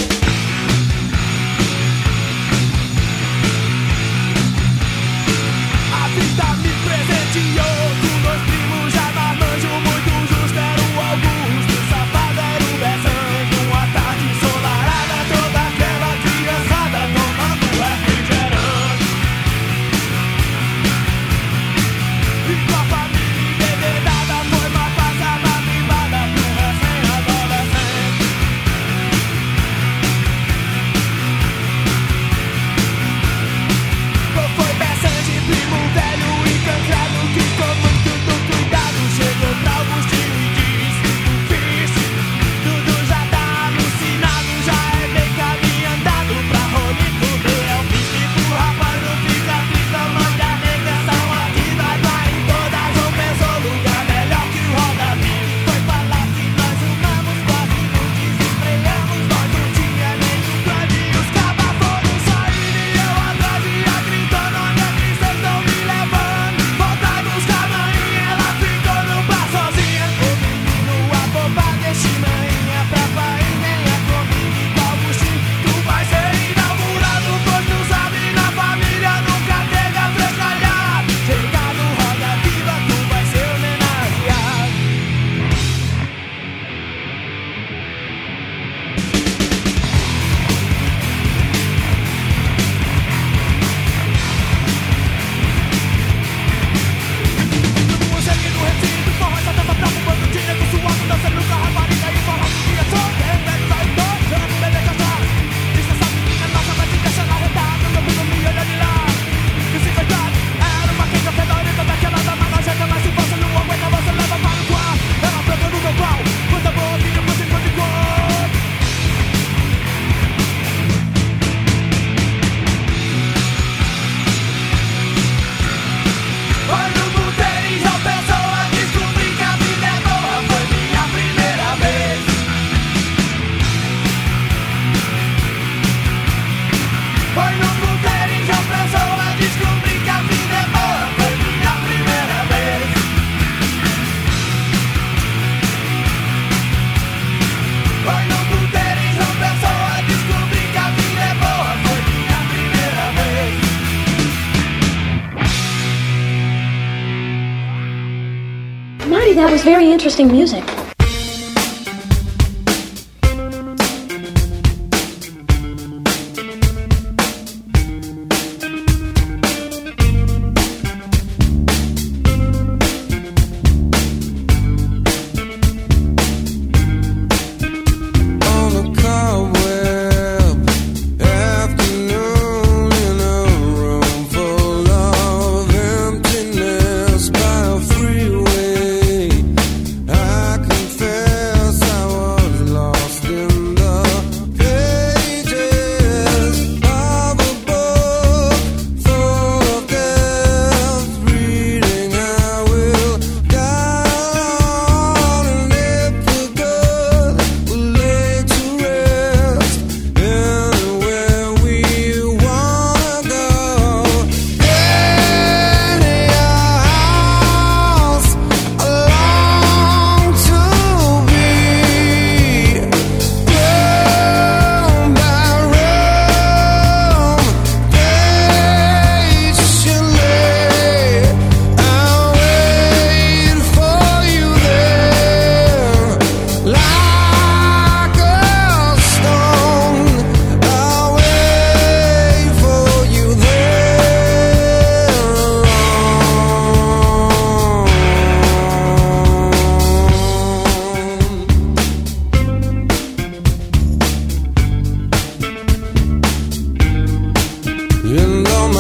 A vida me presenteou com dois primos já marmanjo, muito justo era o Augusto, o safado era o Bezanho. Uma tarde ensolarada, toda aquela criançada tomando refrigerante. E com a família embebedada foi uma passada mimada pro recém-adolescente. Foi Bessante, primo velho e cansado, que com muito do cuidado chegou pra Augustinho e disse: Fiz, tudo já tá alucinado, já é bem caminho andado pra Rolito do Elvis. E pro rapaz não fica triste, a mãe da negação aqui nós vai em toda João Pessoa, lugar melhor que o Roda Viva. Foi falar que nós fumamos, quase nos desempregamos, nós não tinha nem um plano e os cabas foram sair e eu atrás ia gritando: onde é que cês tão me levando? Voltar buscar mãe, ela ficou no bar sozinha. Ô menino, abobado, deixe manhinha pra pai, venha comigo e com Augustinho tu vai ser inaugurado, pois tu sabe, na família nunca teve a frescalhada. Chegar no Roda Viva, tu vai ser homenageado. Você aqui no recinto, forró já tava bravo, bando de nego suado, dançando com a rapariga e forró que ia só ter, velho, sai todo, chama bebê cachaça. Diz essa menina nossa vai te deixar arretado, meu mundo me olha de lá. E se verdade, era uma quenga fedorenta daquela dama nojenta, mas se você não aguenta, você leva para o quarto. Ela pega no meu pau, coisa boa que depois se de cor. Foi no boteiro em João Pessoa, descobri que a vida é boa, foi minha primeira vez. Foi no boteiro em João Pessoa, descobri que a vida é boa, foi minha primeira vez. Foi no boteiro em João Pessoa, descobri que a vida é boa, foi minha primeira vez. Marty, that was very interesting music. On a cobweb afternoon in a room full of emptiness by a freeway, I can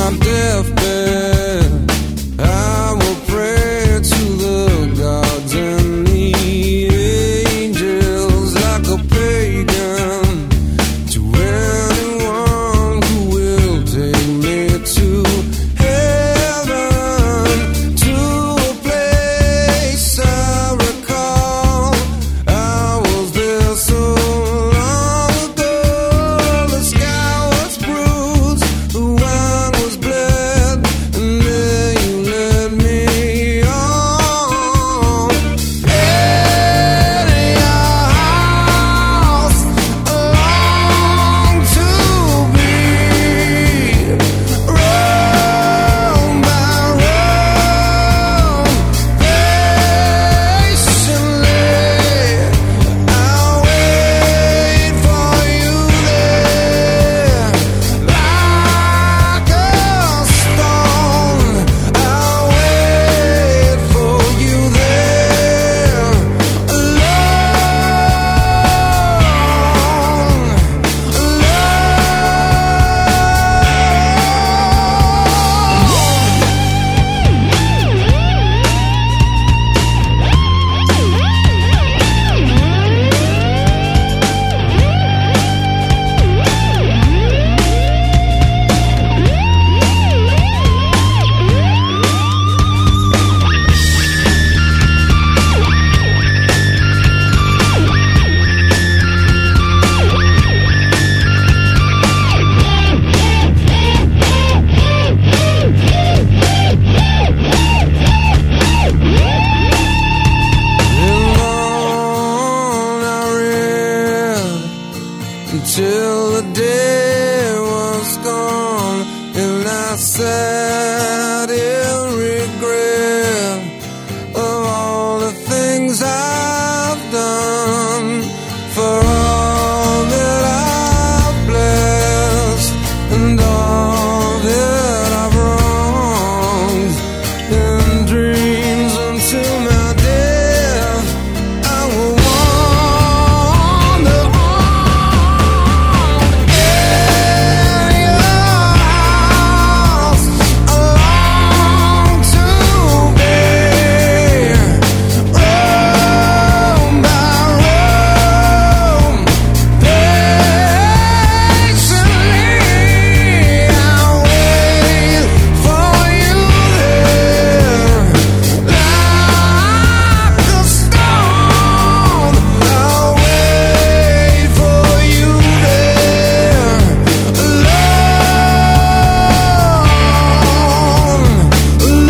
my deathbed, I will pray to the gods and the angels like a pagan, to anyone who will take me to heaven, to a place I recall. I was there so long ago. The sky was bruised, the wine was bled, and there you led me on. In your house, along to be, room by room, patiently I'll wait for you there, like a stone. I'll wait for you there, alone, until the day was gone, and I sat in regret of all the things I've done, for all that I've blessed and all that I've wronged, in dreams until my death I will wander on. In your house, along to be, room by room, patiently I'll wait for you there, like a stone. I'll wait for you there, alone,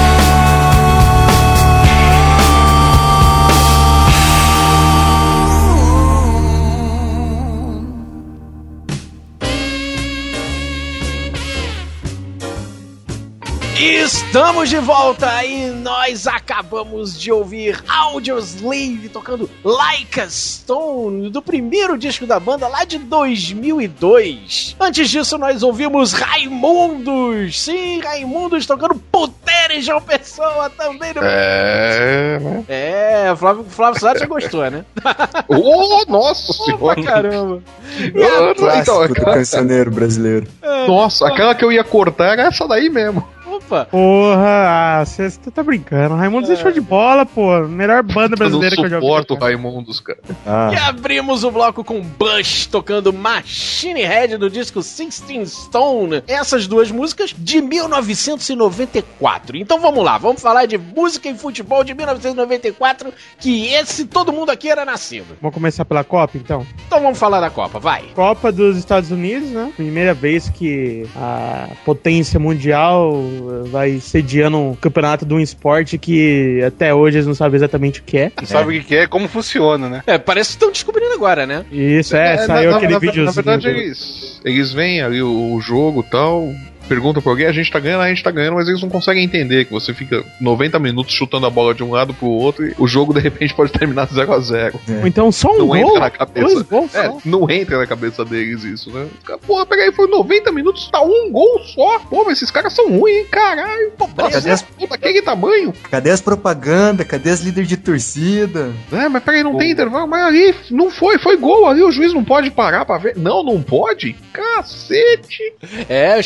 Estamos de volta e nós acabamos de ouvir Audioslave tocando Like a Stone, do primeiro disco da banda lá de dois mil e dois. Antes disso nós ouvimos Raimundos, sim, Raimundos tocando Puteira e João Pessoa também. No... É, né? É, o Flávio, Flávio Soares já gostou, né? Ô, nossa senhora! Caramba! Eu- Clássico então, do cancioneiro brasileiro. nossa, aquela que eu ia cortar era essa daí mesmo. Opa! Porra, você tá brincando. Raimundos é show de bola, pô. Melhor banda brasileira que eu já Eu não ouvi. suporto o Raimundos, cara. Ah, E abrimos o bloco com Bush tocando Machine Head do disco Sixteen Stone. Essas duas músicas de mil novecentos e noventa e quatro. Então vamos lá, vamos falar de música e futebol de mil novecentos e noventa e quatro, que esse todo mundo aqui era nascido. Vamos começar pela Copa, então? Então vamos falar da Copa, vai. Copa dos Estados Unidos, né? Primeira vez que a potência mundial vai sediando um campeonato de um esporte que até hoje eles não sabem exatamente o que é. Não sabe o que que é, como funciona, né? É, parece que estão descobrindo agora, né? Isso, é, É, saiu na, aquele na, videozinho. Na verdade, do- eles, eles veem ali o, o jogo e tal, perguntam pra alguém, a gente tá ganhando, a gente tá ganhando, mas eles não conseguem entender que você fica noventa minutos chutando a bola de um lado pro outro e o jogo de repente pode terminar zero a zero. Ou então só um Não gol? entra na cabeça. Dois gols É, só. não entra na cabeça deles isso, né? Os caras, porra, peraí, foi noventa minutos, tá um gol só. Pô, mas esses caras são ruins, hein, caralho. Nossa, Cadê as- pô, daquele tamanho. Cadê as propagandas? Cadê as líderes de torcida? É, mas peraí, não tem intervalo, mas ali não foi, foi gol ali, o juiz não pode parar pra ver. Não, não pode? Cacete! É, choque de cultura.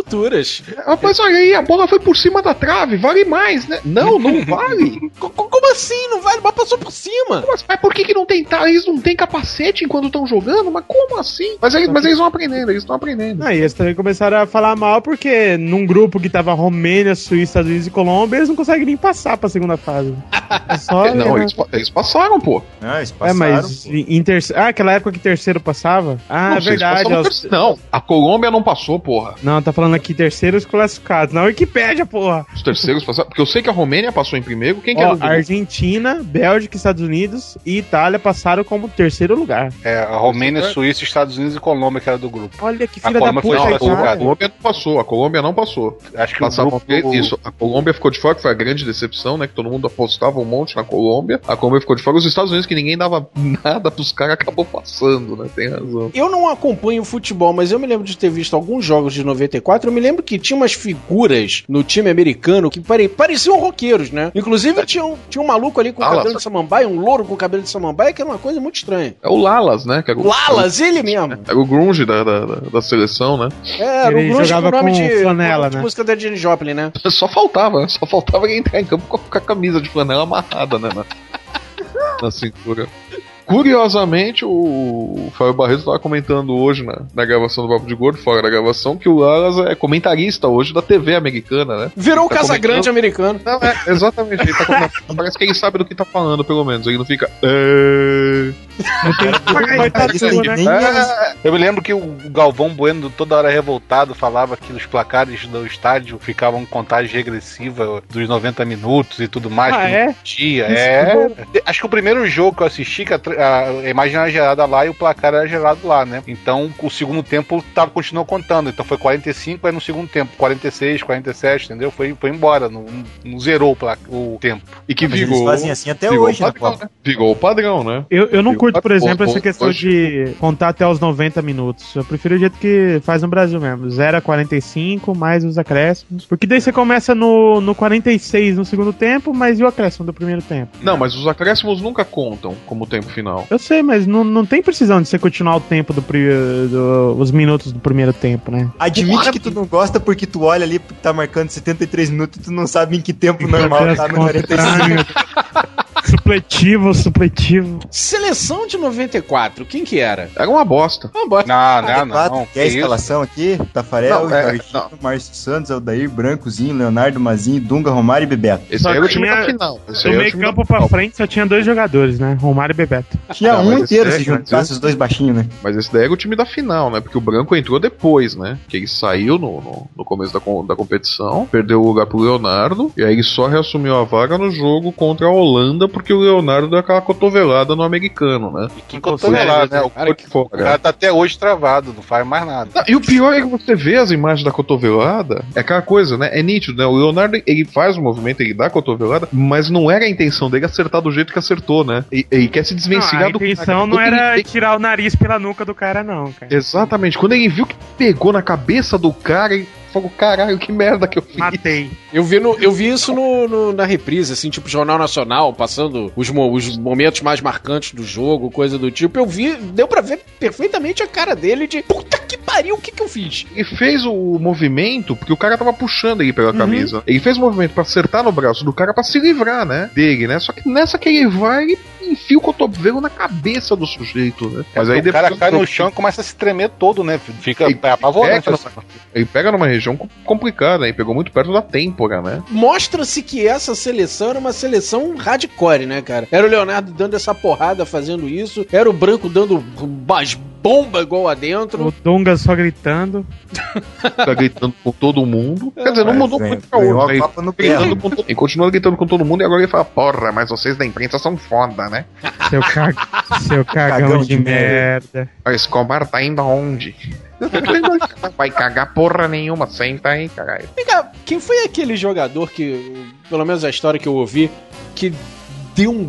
futuras. Rapaz, olha aí, a bola foi por cima da trave, vale mais, né? Não, não vale. Como assim? Não vale? Mas passou por cima. Mas, mas por que que não tem, eles não têm capacete enquanto estão jogando? Mas como assim? Mas eles, mas eles vão aprendendo, eles estão aprendendo. Ah, e eles também começaram a falar mal porque num grupo que tava Romênia, Suíça, Estados Unidos e Colômbia, eles não conseguem nem passar pra segunda fase. É só, não, né? eles, eles passaram, pô. Ah, eles passaram. É, mas em terceiro... Ah, aquela época que terceiro passava? Ah, não, é verdade. Aos... Terceiro... Não, a Colômbia não passou, porra. Não, tá falando aqui terceiros classificados. Na Wikipédia, porra. Os terceiros passaram. Porque eu sei que a Romênia passou em primeiro. Quem que Ó, era o Argentina, Bélgica, Estados Unidos e Itália passaram como terceiro lugar. É, a Romênia, Suíça, Estados Unidos e Colômbia que era do grupo. Olha que filha da puta. Não, a, Colômbia, a Colômbia não passou. A Colômbia não passou. Acho que Passavam o grupo... Isso. A Colômbia ficou de fora, que foi a grande decepção, né? Que todo mundo apostava um monte na Colômbia. A Colômbia ficou de fora. Os Estados Unidos, que ninguém dava nada pros caras, acabou passando, né? Tem razão. Eu não acompanho futebol, mas eu me lembro de ter visto alguns jogos de noventa e quatro. Eu me lembro que tinha umas figuras no time americano que pare... pareciam roqueiros, né? Inclusive tinha um, tinha um maluco ali com o cabelo de samambaia, um louro com o cabelo de samambaia, que era uma coisa muito estranha. É o Lalas, né? Que era o... Lalas, ele mesmo. Era o grunge da, da, da seleção, né? É, era o grunge jogava com o nome com de, flanela, de né? música da Janis Joplin, né? Só faltava, só faltava ele entrar em campo com a camisa de flanela amarrada, né? Na, na cintura. Curiosamente, o Fábio Barreto estava comentando hoje na, na gravação do Papo de Gordo, fora da gravação, que o Lalas é comentarista hoje da T V americana, né? Virou o tá Casagrande americano. Não, é, exatamente. Ele tá comentando. Parece que ele sabe do que tá falando, pelo menos. Ele não fica. É... Não tem né? é, Eu me lembro que o Galvão Bueno, toda hora revoltado, falava que os placares do estádio ficavam em contagem regressiva dos noventa minutos e tudo mais. Ah, que é? Dia. É. Acho que o primeiro jogo que eu assisti, que a, a imagem era gerada lá e o placar era gerado lá, né? Então o segundo tempo tava, continuou contando. Então foi quarenta e cinco, aí no segundo tempo, quarenta e seis, quarenta e sete, entendeu? Foi, foi embora, não, não zerou o, placa, o tempo. E que Mas vigou. eles fazem assim até vigou hoje, o padrão, né? Vigou o padrão, né? Eu, eu não Vigou curto, por exemplo, essa hoje, questão hoje. de contar até os noventa minutos. Eu prefiro o jeito que faz no Brasil mesmo. zero a quarenta e cinco, mais os acréscimos. Porque daí você começa no, no quarenta e seis no segundo tempo, mas e o acréscimo do primeiro tempo? Não, mas os acréscimos nunca contam como tempo final. Eu sei, mas não, não tem precisão de você continuar o tempo do, do os minutos do primeiro tempo, né? Admite que tu não gosta porque tu olha ali porque tá marcando setenta e três minutos e tu não sabe em que tempo normal tá no quarenta e cinco. Supletivo, supletivo. Seleção de noventa e quatro, quem que era? Era uma bosta. Uma bosta. Não, não, não. não. Quer a escalação aqui? Tafarel, Não, é, Jorginho, não. Márcio Santos, Aldair, Brancozinho, Leonardo, Mazinho, Dunga, Romário e Bebeto. Esse Só aí era o time tinha- da final. Esse Do aí era o meio time da campo pra final. frente só tinha dois jogadores, né? Romário e Bebeto. Tinha Não, um mas inteiro esse se é, juntasse mas os dois baixinhos, né? Mas esse daí era o time da final, né? Porque o Branco entrou depois, né? Que ele saiu no, no, no começo da, com- da competição, perdeu o lugar pro Leonardo, e aí ele só reassumiu a vaga no jogo contra a Holanda, porque o Leonardo deu aquela cotovelada no americano, né? Que cotovelada, né? O Cara, que O cara tá até hoje travado, não faz mais nada. Não, e o pior é que você vê as imagens da cotovelada, é aquela coisa, né? É nítido, né? O Leonardo, ele faz o movimento, ele dá a cotovelada, mas não era a intenção dele acertar do jeito que acertou, né? E- Ele quer se desvencilhar Não, do a intenção cara. não Quando era ele- tirar o nariz pela nuca do cara, não, cara. Exatamente. Quando ele viu que pegou na cabeça do cara, ele falou, caralho, que merda que eu fiz. Matei. Eu vi, no, eu vi isso no, no- na reprise, assim, tipo Jornal Nacional, passando os, mo- os momentos mais marcantes do jogo, coisa do tipo. Eu vi, deu pra ver perfeitamente a cara dele de puta que pariu, o que que eu fiz? Ele fez o movimento porque o cara tava puxando ele pela camisa. Ele fez o movimento pra acertar no braço do cara pra se livrar, né? Dele, né? Só que nessa que ele vai, ele enfia o cotovelo na cabeça do sujeito, né? Mas aí o depois cara cai no chão e começa a se tremer todo, né? Fica Ele apavorante. pega, numa, ele pega numa região com- complicada, ele pegou muito perto da têmpora, né? Mostra-se que essa seleção era uma seleção hardcore, né, cara? Era o Leonardo dando essa porrada fazendo isso, era o Branco dando umas bombas igual adentro. O Dunga só gritando. Tá gritando com todo mundo. Quer dizer, não Mas mudou ganhou- muito pra ganhou outro. a Ele, Copa no pé. gritando com todo- ele continua gritando com todo mundo e agora ele fala, porra, mas vocês da imprensa são foda, né? Seu, ca... Seu cagão, Cagão de, de merda. O Escobar tá indo aonde? Não vai cagar porra nenhuma, senta aí, caralho. Vem cá, quem foi aquele jogador que, pelo menos a história que eu ouvi, que deu um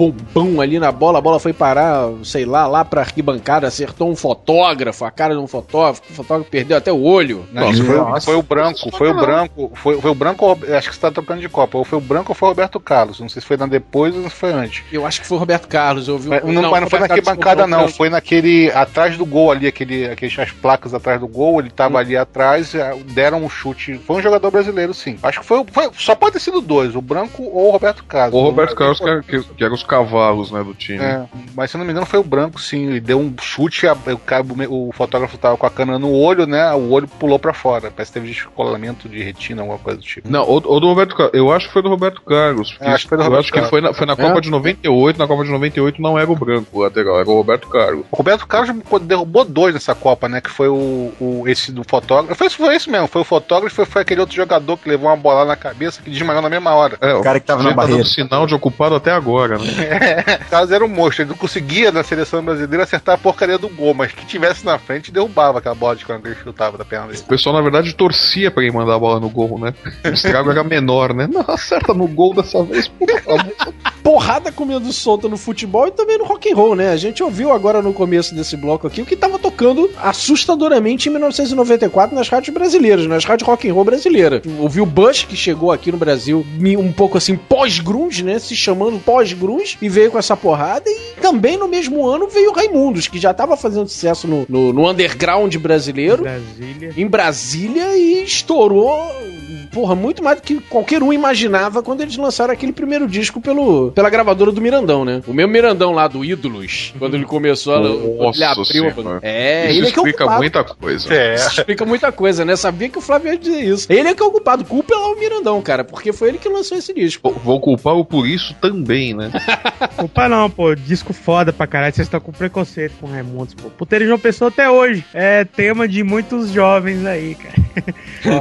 bombão ali na bola, a bola foi parar, sei lá, lá pra arquibancada, acertou um fotógrafo, a cara de um fotógrafo, o fotógrafo perdeu até o olho. Nossa, foi, foi o branco, foi o branco, foi, foi o branco, acho que você tá trocando de Copa, ou foi o branco ou foi o Roberto Carlos, não sei se foi na depois ou se foi antes. Eu acho que foi o Roberto Carlos, eu ouvi Mas não, não, mas não foi na arquibancada não, foi naquele, atrás do gol ali, aquele, aqueles, as placas atrás do gol, ele tava hum. ali atrás, deram um chute, foi um jogador brasileiro sim, acho que foi, foi só pode ter sido dois, o branco ou o Roberto Carlos. O Roberto Carlos que era, que, que era os cavalos, né, do time. É, mas se eu não me engano foi o branco sim, ele deu um chute, a, o, o fotógrafo tava com a câmera no olho, né, o olho pulou pra fora, parece que teve descolamento de retina, alguma coisa do tipo. Não, o, o do Roberto Carlos, eu acho que foi do Roberto Carlos. É, acho que foi do eu Roberto acho Carlos. que foi na, foi na Copa é? de noventa e oito, na Copa de noventa e oito não era o branco o lateral, era o Roberto Carlos. O Roberto Carlos derrubou dois nessa Copa, né, que foi o, o esse do fotógrafo, foi, foi esse mesmo, foi o fotógrafo, foi, foi aquele outro jogador que levou uma bola na cabeça que desmaiou na mesma hora. É, o cara que tava na barreira. Tá dando sinal de ocupado até agora, né? É, o Carlos era um monstro, ele não conseguia na seleção brasileira acertar a porcaria do gol, mas que tivesse na frente derrubava aquela bola de quando ele chutava da perna dele. O pessoal, na verdade, torcia pra ele mandar a bola no gol, né? O estrago era menor, né? Não, acerta no gol dessa vez, por favor. Porrada comendo solta no futebol e também no rock and roll, né? A gente ouviu agora no começo desse bloco aqui o que tava tocando assustadoramente em mil novecentos e noventa e quatro nas rádios brasileiras, nas rádios rock and roll brasileiras. Ouviu o Bush, que chegou aqui no Brasil um pouco assim pós-grunge, né? Se chamando pós-grunge e veio com essa porrada, e também no mesmo ano veio o Raimundos, que já tava fazendo sucesso no, no, no underground brasileiro. Brasília. Em Brasília, e estourou, porra, muito mais do que qualquer um imaginava quando eles lançaram aquele primeiro disco pelo, pela gravadora do Mirandão, né? O mesmo Mirandão lá do Ídolos, quando ele começou a... Nossa, ele abriu... Senhora. É, isso ele é que explica é o muita coisa. É. Isso explica muita coisa, né? Sabia que o Flávio ia dizer isso. Ele é que é o culpado. Culpa é lá o Mirandão, cara, porque foi ele que lançou esse disco. Vou, vou culpar-o por isso também, né? Culpa não, pô. Disco foda pra caralho. Vocês estão com preconceito com Raimundos, pô. Puteiro de uma pessoa até hoje. É tema de muitos jovens aí, cara.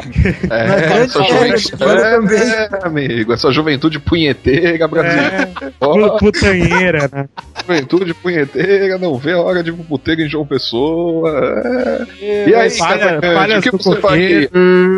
É, essa juventude, é, é, amigo, essa juventude punheteira brasileira. É, oh, putanheira, né? Juventude punheteira, não vê a hora de ir pro puteiro em João Pessoa. É. E aí, palha, cara, palha o que você faz aqui?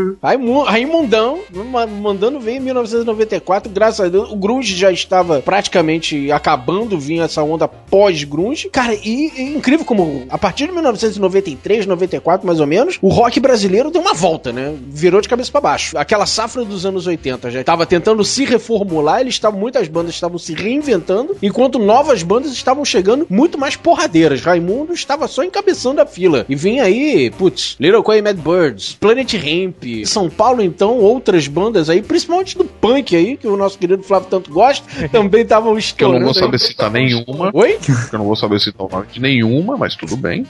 Raimundão, mandando ver em mil novecentos e noventa e quatro, graças a Deus, o grunge já estava praticamente acabando, vinha essa onda pós-grunge. Cara, e, e incrível como a partir de mil novecentos e noventa e três, noventa e quatro, mais ou menos, o rock brasileiro deu uma volta, né? Virou de cabeça pra baixo. Aquela safra dos anos oitenta já estava tentando se reformular, eles estavam, muitas bandas estavam se reinventando, enquanto novas bandas estavam chegando muito mais porradeiras. Raimundo estava só encabeçando a fila. E vinha aí, putz, Little Quay Mad Birds, Planet Hemp, São Paulo, então, outras bandas aí, principalmente do punk aí, que o nosso querido Flávio tanto gosta, também estavam estourando. Que eu não vou saber aí. citar nenhuma. Oi? Que eu não vou saber citar o nome de nenhuma, mas tudo bem.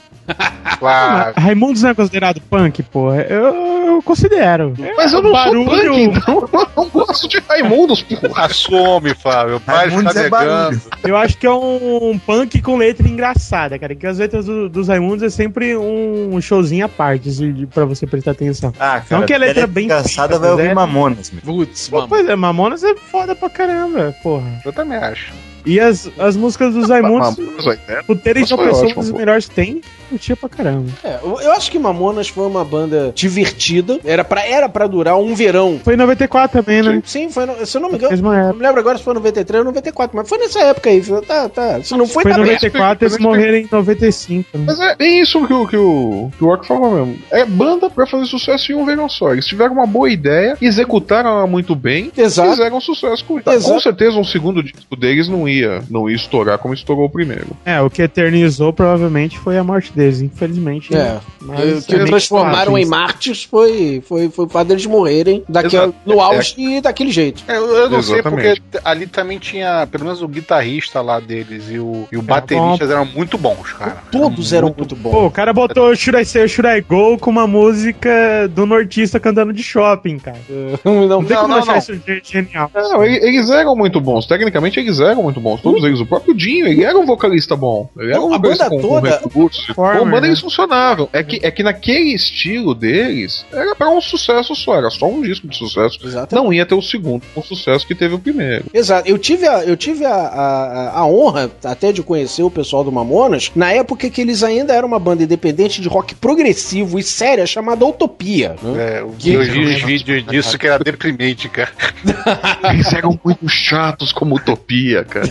Claro. Raimundos não é considerado punk, pô. Eu, eu considero. Mas eu não barulho... sou punk, então eu não gosto de Raimundos, porra. Assume, Flávio. Raimundos é barulho. Eu acho que é um punk com letra engraçada, cara. Que as letras do, dos Raimundos é sempre um showzinho à parte, de, pra você prestar atenção. Ah, cara, não que a letra é bem engraçada, vai ouvir é... Mamonas. Putz, Pô, pois é, Mamonas é foda pra caramba, porra. Eu também acho. E as, as músicas dos Raimundos, por terem uma pessoa dos melhores tem, curtia pra caramba. É, eu, eu acho que Mamonas foi uma banda divertida, era pra, era pra durar um verão. Foi em noventa e quatro também, né? Sim, foi, no, se eu não me engano, não me lembro agora se foi em noventa e três ou noventa e quatro, mas foi nessa época aí, tá, tá, se não foi... Foi em noventa e quatro, eles morreram em noventa e cinco. Né? Mas é bem isso que o, que o, que o Rock falou mesmo, é banda pra fazer sucesso em um verão só, eles tiveram uma boa ideia, executaram ela muito bem, Exato. fizeram sucesso com isso. Com certeza um segundo disco deles não ia, não ia estourar como estourou o primeiro. É, o que eternizou provavelmente foi a morte deles, infelizmente. É, né? Mas, o que eles transformaram em mártires foi, foi, foi o fato deles morrerem daquela, no auge é. e daquele jeito. É, eu, eu não Exatamente. sei porque ali também tinha, pelo menos o guitarrista lá deles e o, e o é, baterista eram muito bons, cara. Todos eram, eram muito, muito bons. Pô, o cara botou Should I Say, Should I Go com uma música do nortista cantando de shopping, cara. Não, não tem não, como não, achar não. isso genial. Não, eles eram muito bons. Tecnicamente eles eram muito bons. Todos eles. O próprio Dinho, ele era um vocalista bom. Ele era um a banda com, toda, com recursos. Former, Bom, banda né? eles funcionavam. É que, é que naquele estilo deles, era pra um sucesso só. Era só um disco de sucesso. Exatamente. Não ia ter o segundo com o sucesso que teve o primeiro. Exato. Eu tive, a, eu tive a, a, a honra até de conhecer o pessoal do Mamonas na época que eles ainda eram uma banda independente de rock progressivo e séria chamada Utopia. Né? É, que eu vi os vídeos disso que era deprimente, cara. Eles eram muito chatos como Utopia, cara.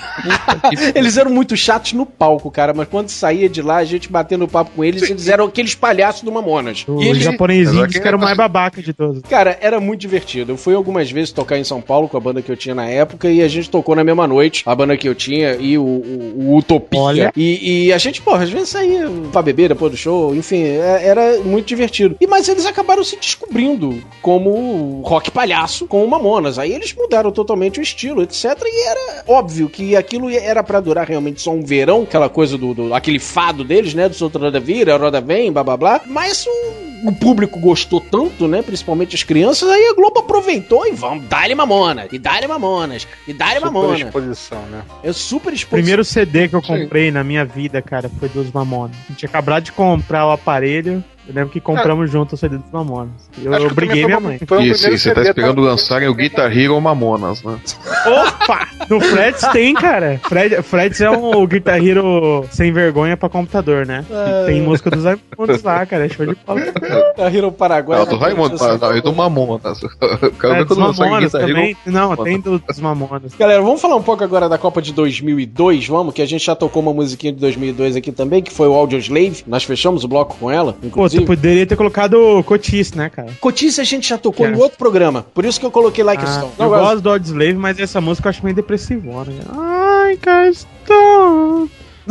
Eles eram muito chatos no palco, cara, mas quando saía de lá, a gente batendo papo com eles, eles eram aqueles palhaços do Mamonas. Os E eles... japonesinhos que eram o mais babaca de todos. Cara, era muito divertido. Eu fui algumas vezes tocar em São Paulo com a banda que eu tinha na época e a gente tocou na mesma noite, a banda que eu tinha e o, o, o Utopia. Olha. E, e a gente, porra, às vezes saía pra beber depois do show, enfim, é- era muito divertido. E, mas eles acabaram se descobrindo como rock palhaço com o Mamonas. Aí eles mudaram totalmente o estilo, etcétera. E era óbvio que aquilo era pra durar realmente só um verão, aquela coisa do, do aquele fado deles, né? Do Solta Roda Vira, a Roda Vem, blá blá blá. Mas o, o público gostou tanto, né? Principalmente as crianças, aí a Globo aproveitou e vamos, dá-lhe Mamonas, e dá-lhe Mamonas, e dá-lhe Mamonas. Super exposição, né? É super O exposição. primeiro C D que eu comprei na minha vida, cara, foi dos Mamonas. A gente tinha acabado de comprar o aparelho. Eu lembro que compramos junto o C D dos Mamonas. Eu, Acho eu que briguei também minha mãe. foi o Isso, primeiro e você tá C D esperando tão- lançarem o Guitar Hero Mamonas, né? Opa! No Freds tem, cara. Fred, Freds é um o Guitar Hero sem vergonha pra computador, né? É. Tem música dos Raimundos lá, cara. É show de bola. A Hero Paraguai. Não, do Raimundo, não, não, e do Mamonas. Eu quero É, ver dos quando lançar Mamonas Guitar Hero. também. Não, tem do- dos Mamonas. Galera, vamos falar um pouco agora da Copa de dois mil e dois, vamos? Que a gente já tocou uma musiquinha de dois mil e dois aqui também, que foi o Audioslave. Nós fechamos o bloco com ela, Pô, tu inclusive. poderia ter colocado Cotice, né, cara? Cotice a gente já tocou Que em é? outro programa, por isso que eu coloquei Like a Ah, Stone. eu gosto do Audioslave, mas essa música eu acho meio depressivona. Né? Ai, Castão.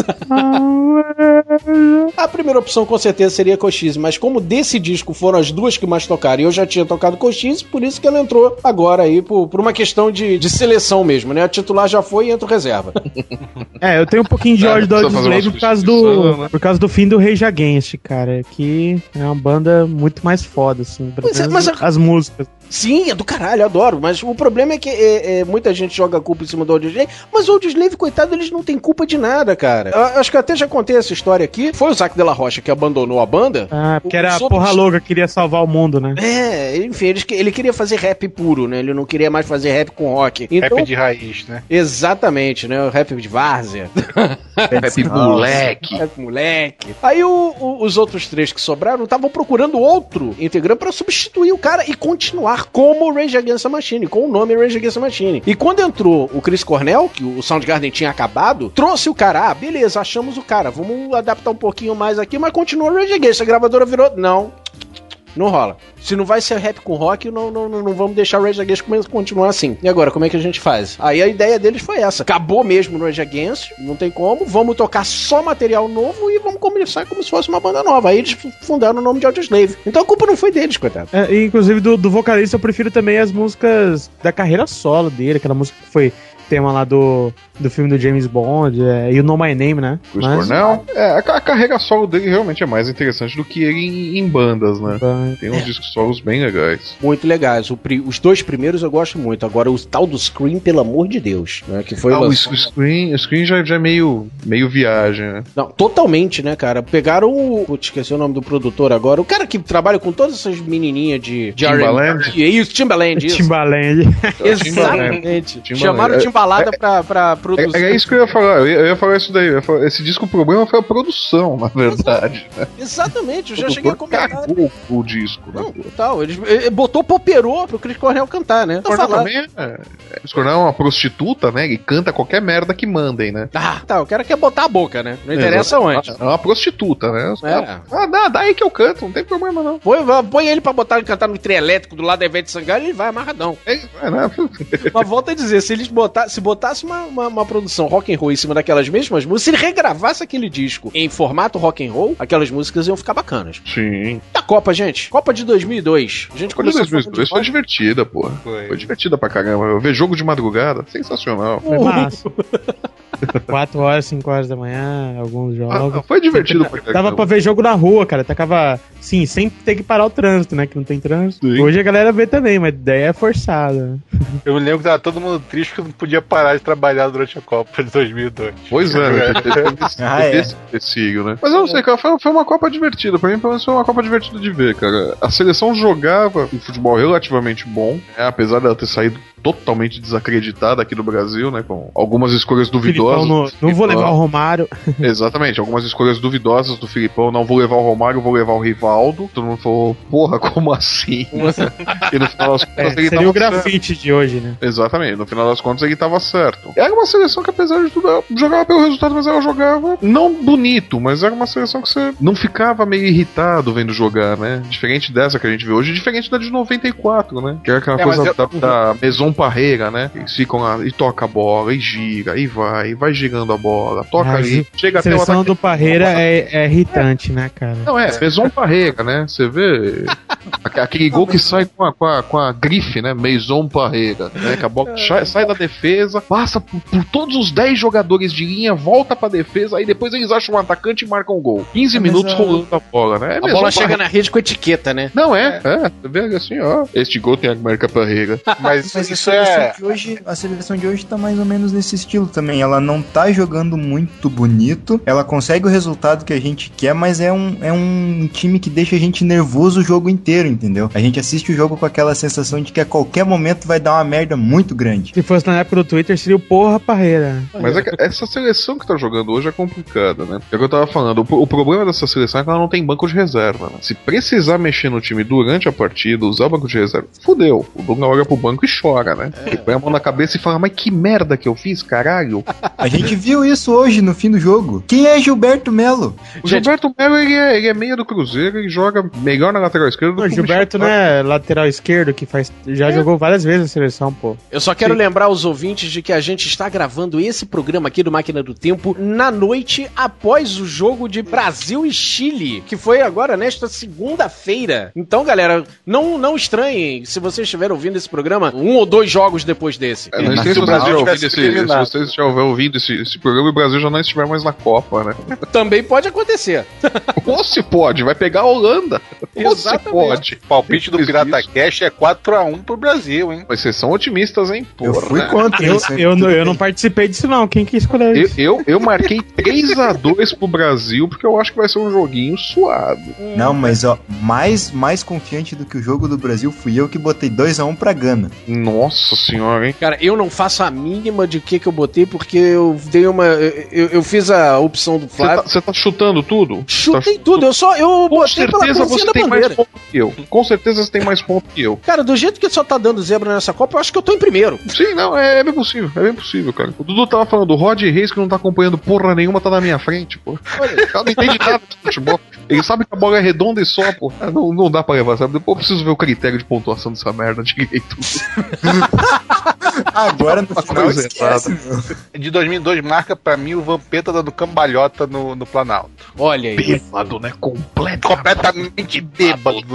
A primeira opção com certeza seria Cochise, mas como desse disco foram as duas que mais tocaram e eu já tinha tocado Cochise, por isso que ela entrou agora aí por, por uma questão de, de seleção mesmo, né? A titular já foi e entra o reserva. É, eu tenho um pouquinho de É, ódio do precisa fazer uma Audioslave por causa substituição, do né? por causa do fim do Rage Against, cara, que é uma banda muito mais foda, assim, pelo Pois é, menos mas a- as músicas. Sim, é do caralho, eu adoro, mas o problema é que é, é, muita gente joga a culpa em cima do Audioslave, mas o Audioslave, coitado, eles não têm culpa de nada, cara. Eu acho que eu até já contei essa história aqui. Foi o Zac de la Rocha que abandonou a banda. Ah, porque era Os a porra outros- louca, queria salvar o mundo, né? É, enfim, ele, ele queria fazer rap puro, né? Ele não queria mais fazer rap com rock. Então, Rap de raiz, né? exatamente, né? O rap de várzea. Rap moleque. Rap moleque. Aí o- o- os outros três que sobraram estavam procurando outro integrante pra substituir o cara e continuar como Rage Against the Machine, com o nome Rage Against the Machine. E quando entrou o Chris Cornell, que o Soundgarden tinha acabado, trouxe o cara. Ah, beleza, achamos o cara. Vamos adaptar um pouquinho mais aqui, mas continua Rage Against. A gravadora virou... Não. Não rola. Se não vai ser rap com rock, não, não, não, não vamos deixar o Rage Against continuar assim. E agora, como é que a gente faz? Aí a ideia deles foi essa. Acabou mesmo no Rage Against, não tem como. Vamos tocar só material novo e vamos começar como se fosse uma banda nova. Aí eles fundaram o nome de Audioslave. Então a culpa não foi deles, coitado. É, e, inclusive do, do vocalista eu prefiro também as músicas da carreira solo dele, aquela música que foi tema lá do, do filme do James Bond, é, You Know My Name, né? Chris Mas- Cornell. É, a, ca- a carreira solo dele realmente é mais interessante do que ele em, em bandas, né? Tem uns discos solos bem legais. Muito legais. O pri- os dois primeiros eu gosto muito. Agora, o tal do Scream, pelo amor de Deus. Né, que foi Ah, o, lançado- o Screen, o Screen já, já é meio, meio viagem, né? Não, totalmente, né, cara? Pegaram o. Putz, esqueci o nome do produtor agora. O cara que trabalha com todas essas menininhas de, de Timbaland? R and B. Isso, Timbaland, isso. Timbaland. Exatamente. Timbaland. Chamaram É- Timbalada pra, pra produzir. É, é isso que eu ia falar, eu ia, eu ia falar isso daí. Eu ia falar- esse disco, o problema foi a produção, na verdade. Né? Exatamente, eu já O cheguei a produtor comentar. cagou o disco, né? Não, tal. Ele, ele botou poperô pro Chris Cornell cantar, né? O Cornell também é, é, o Cornell é uma prostituta, né? Ele canta qualquer merda que mandem, né? Ah, tá. O cara quer botar a boca, né? Não interessa onde. É uma prostituta, né? Os É. caras, ah, dá, dá aí que eu canto, não tem problema não. Põe, põe ele pra botar ele cantar no trio elétrico do lado da Ivete Sangalo, ele vai amarradão. É, é, né? Mas volta a dizer, se eles botar, se botasse uma, uma, uma produção rock and roll em cima daquelas mesmas músicas, se ele regravasse aquele disco em formato rock and roll, aquelas músicas iam ficar bacanas. Sim. E a Copa, gente? Copa de dois mil e dois. A gente A Copa de começou dois mil e dois foi falando de rock. divertida, porra. Foi. Foi divertida pra caramba. Eu ver jogo de madrugada, sensacional. Foi massa. quatro horas, cinco horas da manhã, alguns jogos. Ah, foi divertido pra caramba. Dava pra ver jogo na rua, cara. Tacava, sim, sem ter que parar o trânsito, né? Que não tem trânsito. Sim. Hoje a galera vê também, mas daí é forçada. Eu me lembro que tava todo mundo triste que não podia parar de trabalhar durante a Copa de dois mil e dois. Pois é, né? Teve esse- Ah, teve é. esse empecilho, né? Mas eu não sei, cara, foi, foi uma Copa divertida. Pra mim, pelo menos, foi uma Copa divertida de ver, cara. A seleção jogava um futebol relativamente bom, né? Apesar dela ter saído totalmente desacreditada aqui no Brasil, né? Com algumas escolhas duvidosas. Filipão, não, não vou levar o Romário. Exatamente, algumas escolhas duvidosas do Filipão. Não vou levar o Romário, vou levar o Rivaldo. Todo mundo falou, porra, como assim? E no final das contas É, ele seria tava o grafite certo. de hoje, né? Exatamente, no final das contas ele tava certo. Era uma seleção que, apesar de tudo, ela jogava pelo resultado, mas ela jogava não bonito, mas era uma seleção que você não ficava meio irritado vendo jogar, né? Diferente dessa que a gente vê hoje, diferente da de noventa e quatro, né? Que era aquela É, coisa mas da, eu- da Maison Parreira, né? Eles ficam lá e toca a bola, e gira, e vai, e vai girando a bola, toca Ah, ali, chega A até o seleção ataque. do Parreira é, é irritante, né, cara? Não, é, Maison Parreira, né? Você vê aque- aquele gol que sai com a, com a, com a grife, né? Maison Parreira, né? Que a bola sai, sai da defesa, passa por, por todos os dez jogadores de linha, volta pra defesa, aí depois eles acham um atacante e marcam um gol. quinze minutos rolando a bola, né? É A Maison bola chega Parreira. na rede com etiqueta, né? Não, é, é. Você vê assim, ó. Este gol tem a marca Parreira. Mas, Mas a isso seleção, é. de hoje, a seleção de hoje tá mais ou menos nesse estilo também. Ela não tá jogando muito bonito, ela consegue o resultado que a gente quer, mas é um, é um time que deixa a gente nervoso o jogo inteiro, entendeu? A gente assiste o jogo com aquela sensação de que a qualquer momento vai dar uma merda muito grande. Se fosse na época do Twitter, seria o Porra Parreira. Mas é que essa seleção que tá jogando hoje é complicada, né? É o que eu tava falando. O, o problema dessa seleção é que ela não tem banco de reserva, né? Se precisar mexer no time durante a partida, usar o banco de reserva, fudeu. O Dunga olha pro banco e chora, né? Ele põe a mão na cabeça e fala, mas que merda que eu fiz, caralho. A gente viu isso hoje no fim do jogo. Quem é Gilberto Melo? O Gilberto Melo, ele é, ele é meia do Cruzeiro, ele joga melhor na lateral esquerda do O que Gilberto, Michel né, lateral esquerdo, que faz, já jogou várias vezes na seleção, pô. Eu só quero Sim. lembrar os ouvintes de que a gente está gravando esse programa aqui do Máquina do Tempo na noite após o jogo de Brasil e Chile, que foi agora nesta segunda-feira. Então, galera, não, não estranhem se vocês estiverem ouvindo esse programa um ou dois jogos depois desse. É, não Mas sei se se o vocês Brasil já ouviram tivesse esse, se eliminado. vocês já ouvindo esse, esse programa e o Brasil já não estiver mais na Copa, né? Também pode acontecer. Ou se pode, vai pegar a Holanda. Ou se Exatamente. pode. O palpite do Isso. Pirata Cash é quatro a um pro Brasil, hein? Mas vocês são otimistas, hein? Eu Porra, fui né? contra Eu, isso. eu, não, eu não participei disso, não. Quem que escolheu Eu, isso? eu, eu marquei três a dois pro Brasil, porque eu acho que vai ser um joguinho suado. Não, mas ó, mais, mais confiante do que o jogo do Brasil fui eu que botei dois a um pra Gana. Nossa senhora, hein? Cara, eu não faço a mínima de que que eu botei, porque eu dei uma... Eu, eu fiz a opção do Você Flávio. tá, você tá chutando tudo? Chutei Tá- tudo, eu só... Eu Com botei pela certeza corzinha você da tem mais bandeira. ponto que eu. Com certeza você tem mais ponto que eu. Cara, do jeito que só tá dando zebra nessa Copa, eu acho que eu tô em primeiro. Sim, não, é, é bem possível, é bem possível, cara. O Dudu tava falando, o Rod Reis, que não tá acompanhando porra nenhuma, tá na minha frente, pô. Olha, o cara não entende nada de futebol. Ele sabe que a bola é redonda e só, pô. Ah, Não, não dá pra levar, sabe? Depois eu preciso ver o critério de pontuação dessa merda direito. Agora no Uma final coisa esquece, errada. meu. De dois mil e dois marca pra mim o Vampeta dando cambalhota no, no Planalto. Olha aí. Bêbado, né? Completo. Completamente bêbado.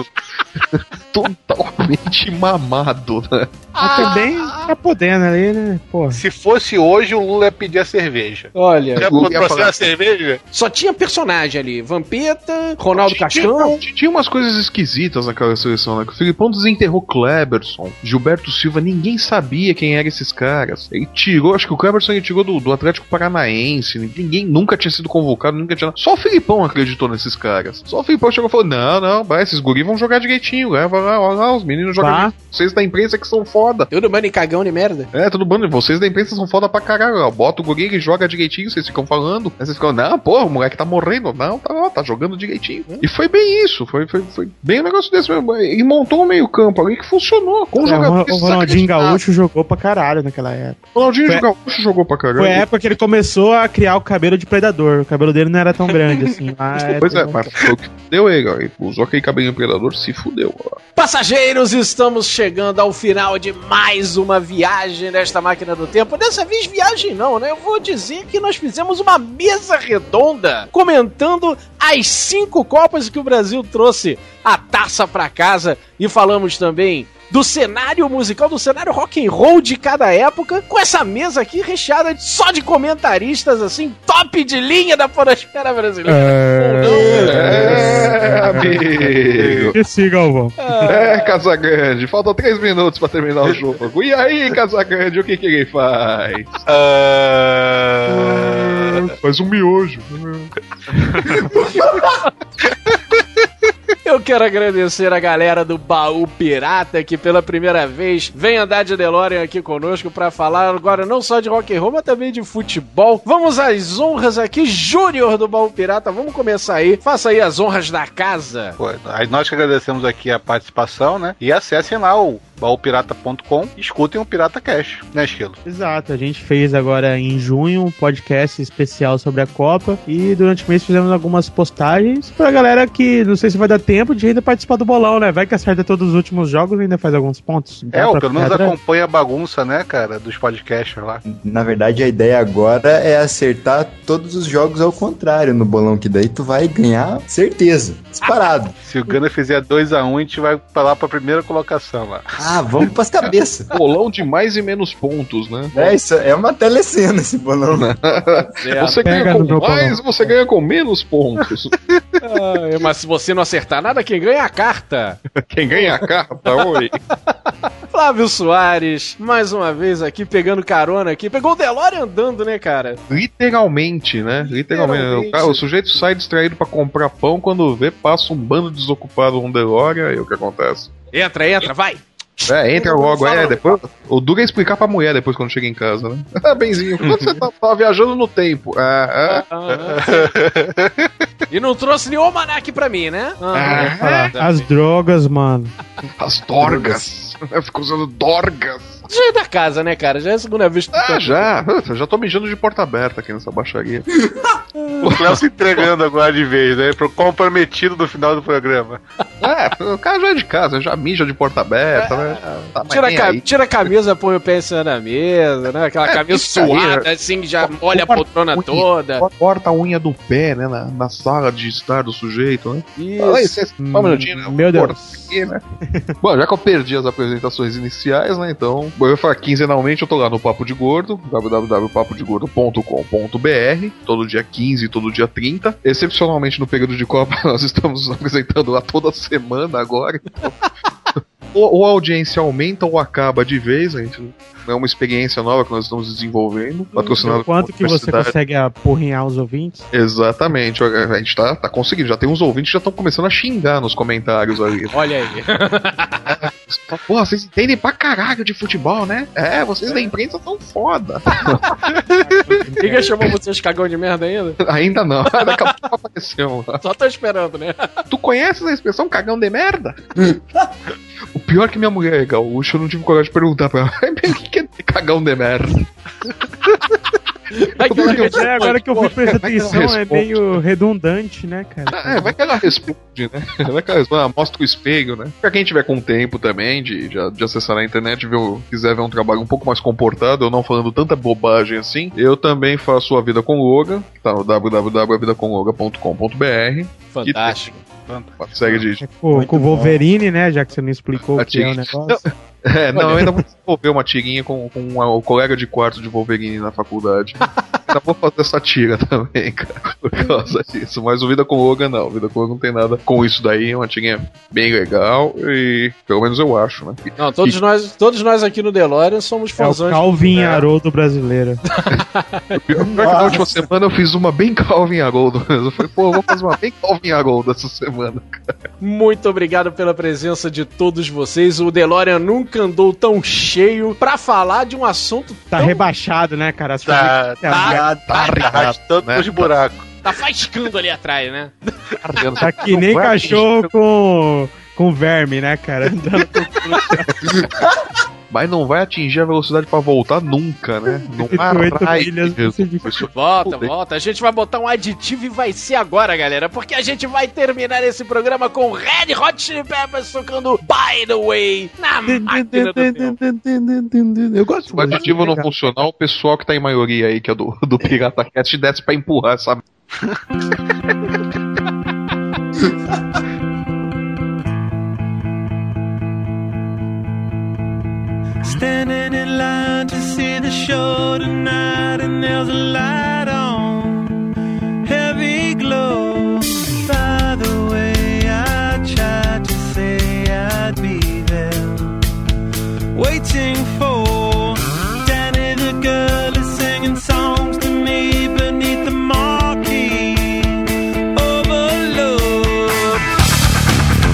Totalmente mamado, né? Mas também tá podendo ali, né? Pô. Se fosse hoje, o Lula ia pedir a cerveja. Olha. Já Lula ia trouxe falar- a cerveja? Só tinha personagem ali. Vampeta, Ronaldo Tinha- Cascão. Tinha, tinha umas coisas esquisitas naquela seleção, né? Que o Filipão desenterrou Kleberson, Gilberto Silva, ninguém sabia quem eram esses caras. Ele tirou, acho que o Kleberson ele tirou do, do Atlético Paranaense, ninguém nunca tinha sido convocado, nunca tinha. Só o Filipão acreditou nesses caras. Só o Filipão chegou e falou: não, não, vai, esses guris vão jogar direitinho, leva lá, olha lá, os meninos jogam Tá. direitinho. Vocês da imprensa que são foda. Tudo bando em cagão de merda. É, tudo bom, vocês da imprensa são foda pra caralho. Ó. Bota o guri, ele joga direitinho, vocês ficam falando. Aí vocês ficam, não, pô, o moleque tá morrendo. Não, tá, ó, tá jogando direitinho. E foi bem isso, foi, foi, foi bem um negócio desse mesmo. Ele montou um meio campo ali que funcionou. Com É, o, jogadores o Ronaldinho desacreditados. Gaúcho jogou pra caralho naquela época. O Ronaldinho Foi- Gaúcho jogou pra caralho. Foi a época que ele começou a criar o cabelo de predador. O cabelo dele não era tão grande assim. Mas Pois é, mas foi o que deu ele, ó. Ele usou aquele cabelinho predador, se fudeu, ó. Passageiros, estamos chegando ao final de mais uma viagem nesta máquina do tempo. Dessa vez viagem não, né? Eu vou dizer que nós fizemos uma mesa redonda comentando as cinco Copas que o Brasil trouxe a taça pra casa e falamos também do cenário musical, do cenário rock and roll de cada época, com essa mesa aqui recheada de- só de comentaristas, assim, top de linha da podosfera brasileira. É, amigo. Esqueci, Galvão. É, Casagrande, faltam três minutos pra terminar o jogo. E aí, Casagrande, o que que ele faz? Ah, Faz um miojo. Eu quero agradecer a galera do Baú Pirata que pela primeira vez vem andar de DeLorean aqui conosco pra falar agora não só de rock and roll, mas também de futebol. Vamos às honras aqui, Júnior do Baú Pirata, vamos começar aí. Faça aí as honras da casa. Pô, aí nós que agradecemos aqui a participação, né? E acessem lá o baú pirata ponto com e escutem o Pirata Cash, né, Esquilo? Exato, a gente fez agora em junho um podcast especial sobre a Copa e durante o mês fizemos algumas postagens pra galera que não sei se vai dar tempo de ainda participar do bolão, né? Vai que acerta todos os últimos jogos e ainda faz alguns pontos. Então, é, ou pelo menos acompanha a bagunça, né, cara, dos podcasters lá. Na verdade, a ideia agora é acertar todos os jogos ao contrário no bolão, que daí tu vai ganhar certeza, disparado. Se o Gana fizer dois a um, a gente vai pra lá pra primeira colocação lá. Ah, vamos pras cabeças. Bolão de mais e menos pontos, né? É, isso é uma telecena esse bolão. Você ganha com mais, você ganha com menos pontos. Ah, mas se você não acertar nada, quem ganha é a carta. Quem ganha a carta, oi. Flávio Soares, mais uma vez aqui, pegando carona aqui. Pegou o DeLorean andando, né, cara? Literalmente, né? Literalmente. Literalmente. O, cara, o sujeito sai distraído pra comprar pão, quando vê, passa um bando desocupado no DeLorean, e o que acontece? Entra, entra, vai! É, entra logo, é, depois. O duro é explicar pra mulher depois quando chega em casa, né? Ah, benzinho, quando você tá, tá viajando no tempo. Ah, ah. Ah, e não trouxe nenhum almanac pra mim, né? Ah, ah, as drogas, mano. As dorgas. Eu fico usando dorgas. Já é da casa, né, cara? Já é a segunda vez que Ah, tô... já. Eu já tô mijando de porta aberta aqui nessa baixaria. O Cléo se entregando agora de vez, né? Pro comprometido do final do programa. É, o cara já é de casa, já mija de porta aberta, é, né? Tá, tira, a ca... tira a camisa, põe o pé em cima da mesa, né? Aquela é, camisa suada, aí, assim, que já molha a poltrona unha, toda. Corta a unha do pé, né? Na, na sala de estar do sujeito, né? Isso. Aí, cê, hum, só um minutinho, né? Meu Deus. Aqui, né? Bom, já que eu perdi as apresentações iniciais, né? Então, eu vou falar quinzenalmente, eu tô lá no Papo de Gordo, w w w ponto papo de gordo ponto com ponto b r, todo dia quinze, todo dia trinta. Excepcionalmente no período de Copa, nós estamos apresentando lá toda semana agora. Então, ou, ou a audiência aumenta ou acaba de vez, a gente é uma experiência nova que nós estamos desenvolvendo, patrocinado por quanto que você consegue apurrinhar os ouvintes? Exatamente, a gente tá, tá conseguindo, já tem uns ouvintes que já estão começando a xingar nos comentários ali. Olha aí. Porra, vocês entendem pra caralho de futebol, né? É, vocês da imprensa tão foda. Ninguém chamou vocês cagão de merda ainda? Ainda não, daqui a pouco apareceu. Só tô esperando, né? Tu conheces a expressão cagão de merda? O pior é que minha mulher é gaúcha, eu não tive coragem de perguntar pra ela. O que é cagão de merda? Vai que ela, é, agora que eu fui prestar atenção, é meio redundante, né, cara? É, vai que ela responde, né? Vai que ela responde, mostra o espelho, né? Pra quem tiver com tempo também de, de, de acessar a internet, ver, quiser ver um trabalho um pouco mais comportado, eu não falando tanta bobagem assim, eu também faço a Vida com Logan, que tá no w w w ponto vida com logan ponto com ponto b r. Fantástico. Segue de... Com o Wolverine, né? Já que você não explicou a o que é o negócio. Não. É, não, eu ainda vou desenvolver uma tirinha com, com uma, o colega de quarto de Wolverine na faculdade. Ainda vou fazer essa tira também, cara, por causa disso. Mas o Vida com Logan não, o Vida com Logan não tem nada com isso daí, é uma tirinha bem legal e pelo menos eu acho, né? Não, todos, e... nós, todos nós aqui no DeLorean somos fãzões. É o Calvin Haroldo brasileiro. Pior que na última semana eu fiz uma bem Calvin Haroldo mesmo. Eu falei, pô, eu vou fazer uma bem Calvin Haroldo essa semana, cara. Muito obrigado pela presença de todos vocês. O DeLorean nunca andou tão cheio pra falar de um assunto Tá tão... rebaixado, né, cara? As tá, tá, tá, tá, tá arrastando né? de buraco. Tá faiscando ali atrás, né? Tá que nem cachorro com, com verme, né, cara? Andando Mas não vai atingir a velocidade pra voltar nunca, né? Não vai. Volta, volta. A gente vai botar um aditivo e vai ser agora, galera. Porque a gente vai terminar esse programa com Red Hot Chili Peppers tocando By The Way na máquina do tempo. Eu gosto. Se o aditivo não funcionar, o pessoal que tá em maioria aí, que é do, do Pirata Cast, desce pra empurrar essa... Standing in line to see the show tonight, and there's a light on, heavy glow. By the way, I tried to say I'd be there, waiting for Danny the girl is singing songs to me beneath the marquee overload.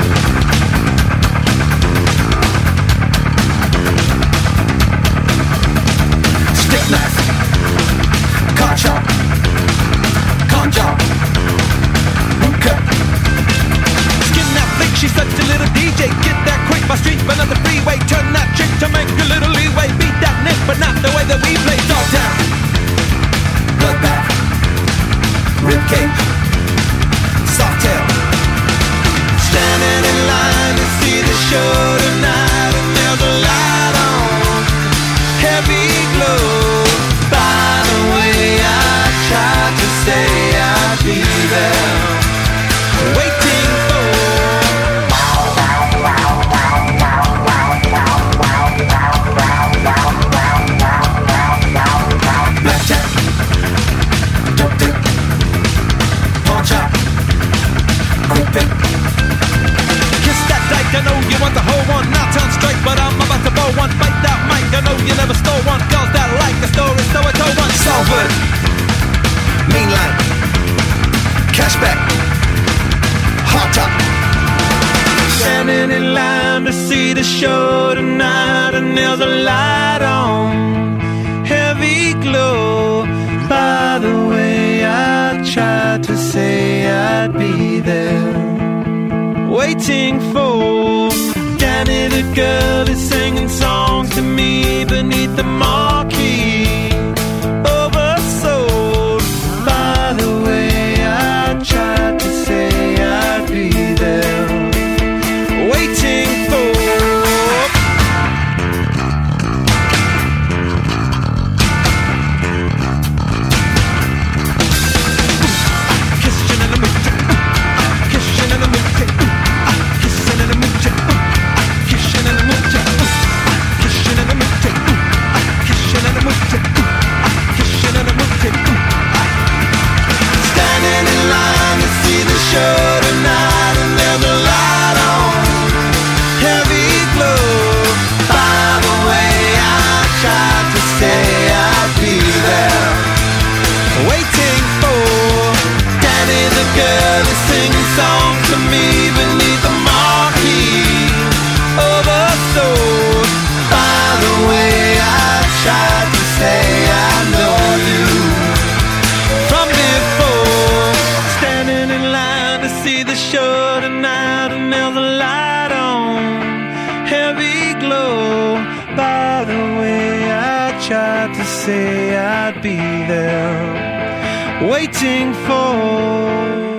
want to hold one, now turn straight, but I'm about to blow one. Bite that mic, I know you never stole one. Girls that like the story, so I told one. Salford, Mainline, Cashback, Hot Top. Standing in line to see the show tonight, and there's a light on, heavy glow. By the way, I tried to say I'd be there, waiting for Danny the girl is singing songs to me beneath the marquee. Oversold. By the way, I tried to say I'd be there, waiting for. Show tonight, and there's a light on, heavy glow. By the way, I tried to say I'd be there, waiting for Danny the girl to sing a song to me beneath the marquee. Oversold. By the way, I tried to say I know you from before. Standing in line to see the show tonight, and there's a light on, heavy glow. By the way, I tried to say I'd be there, waiting for.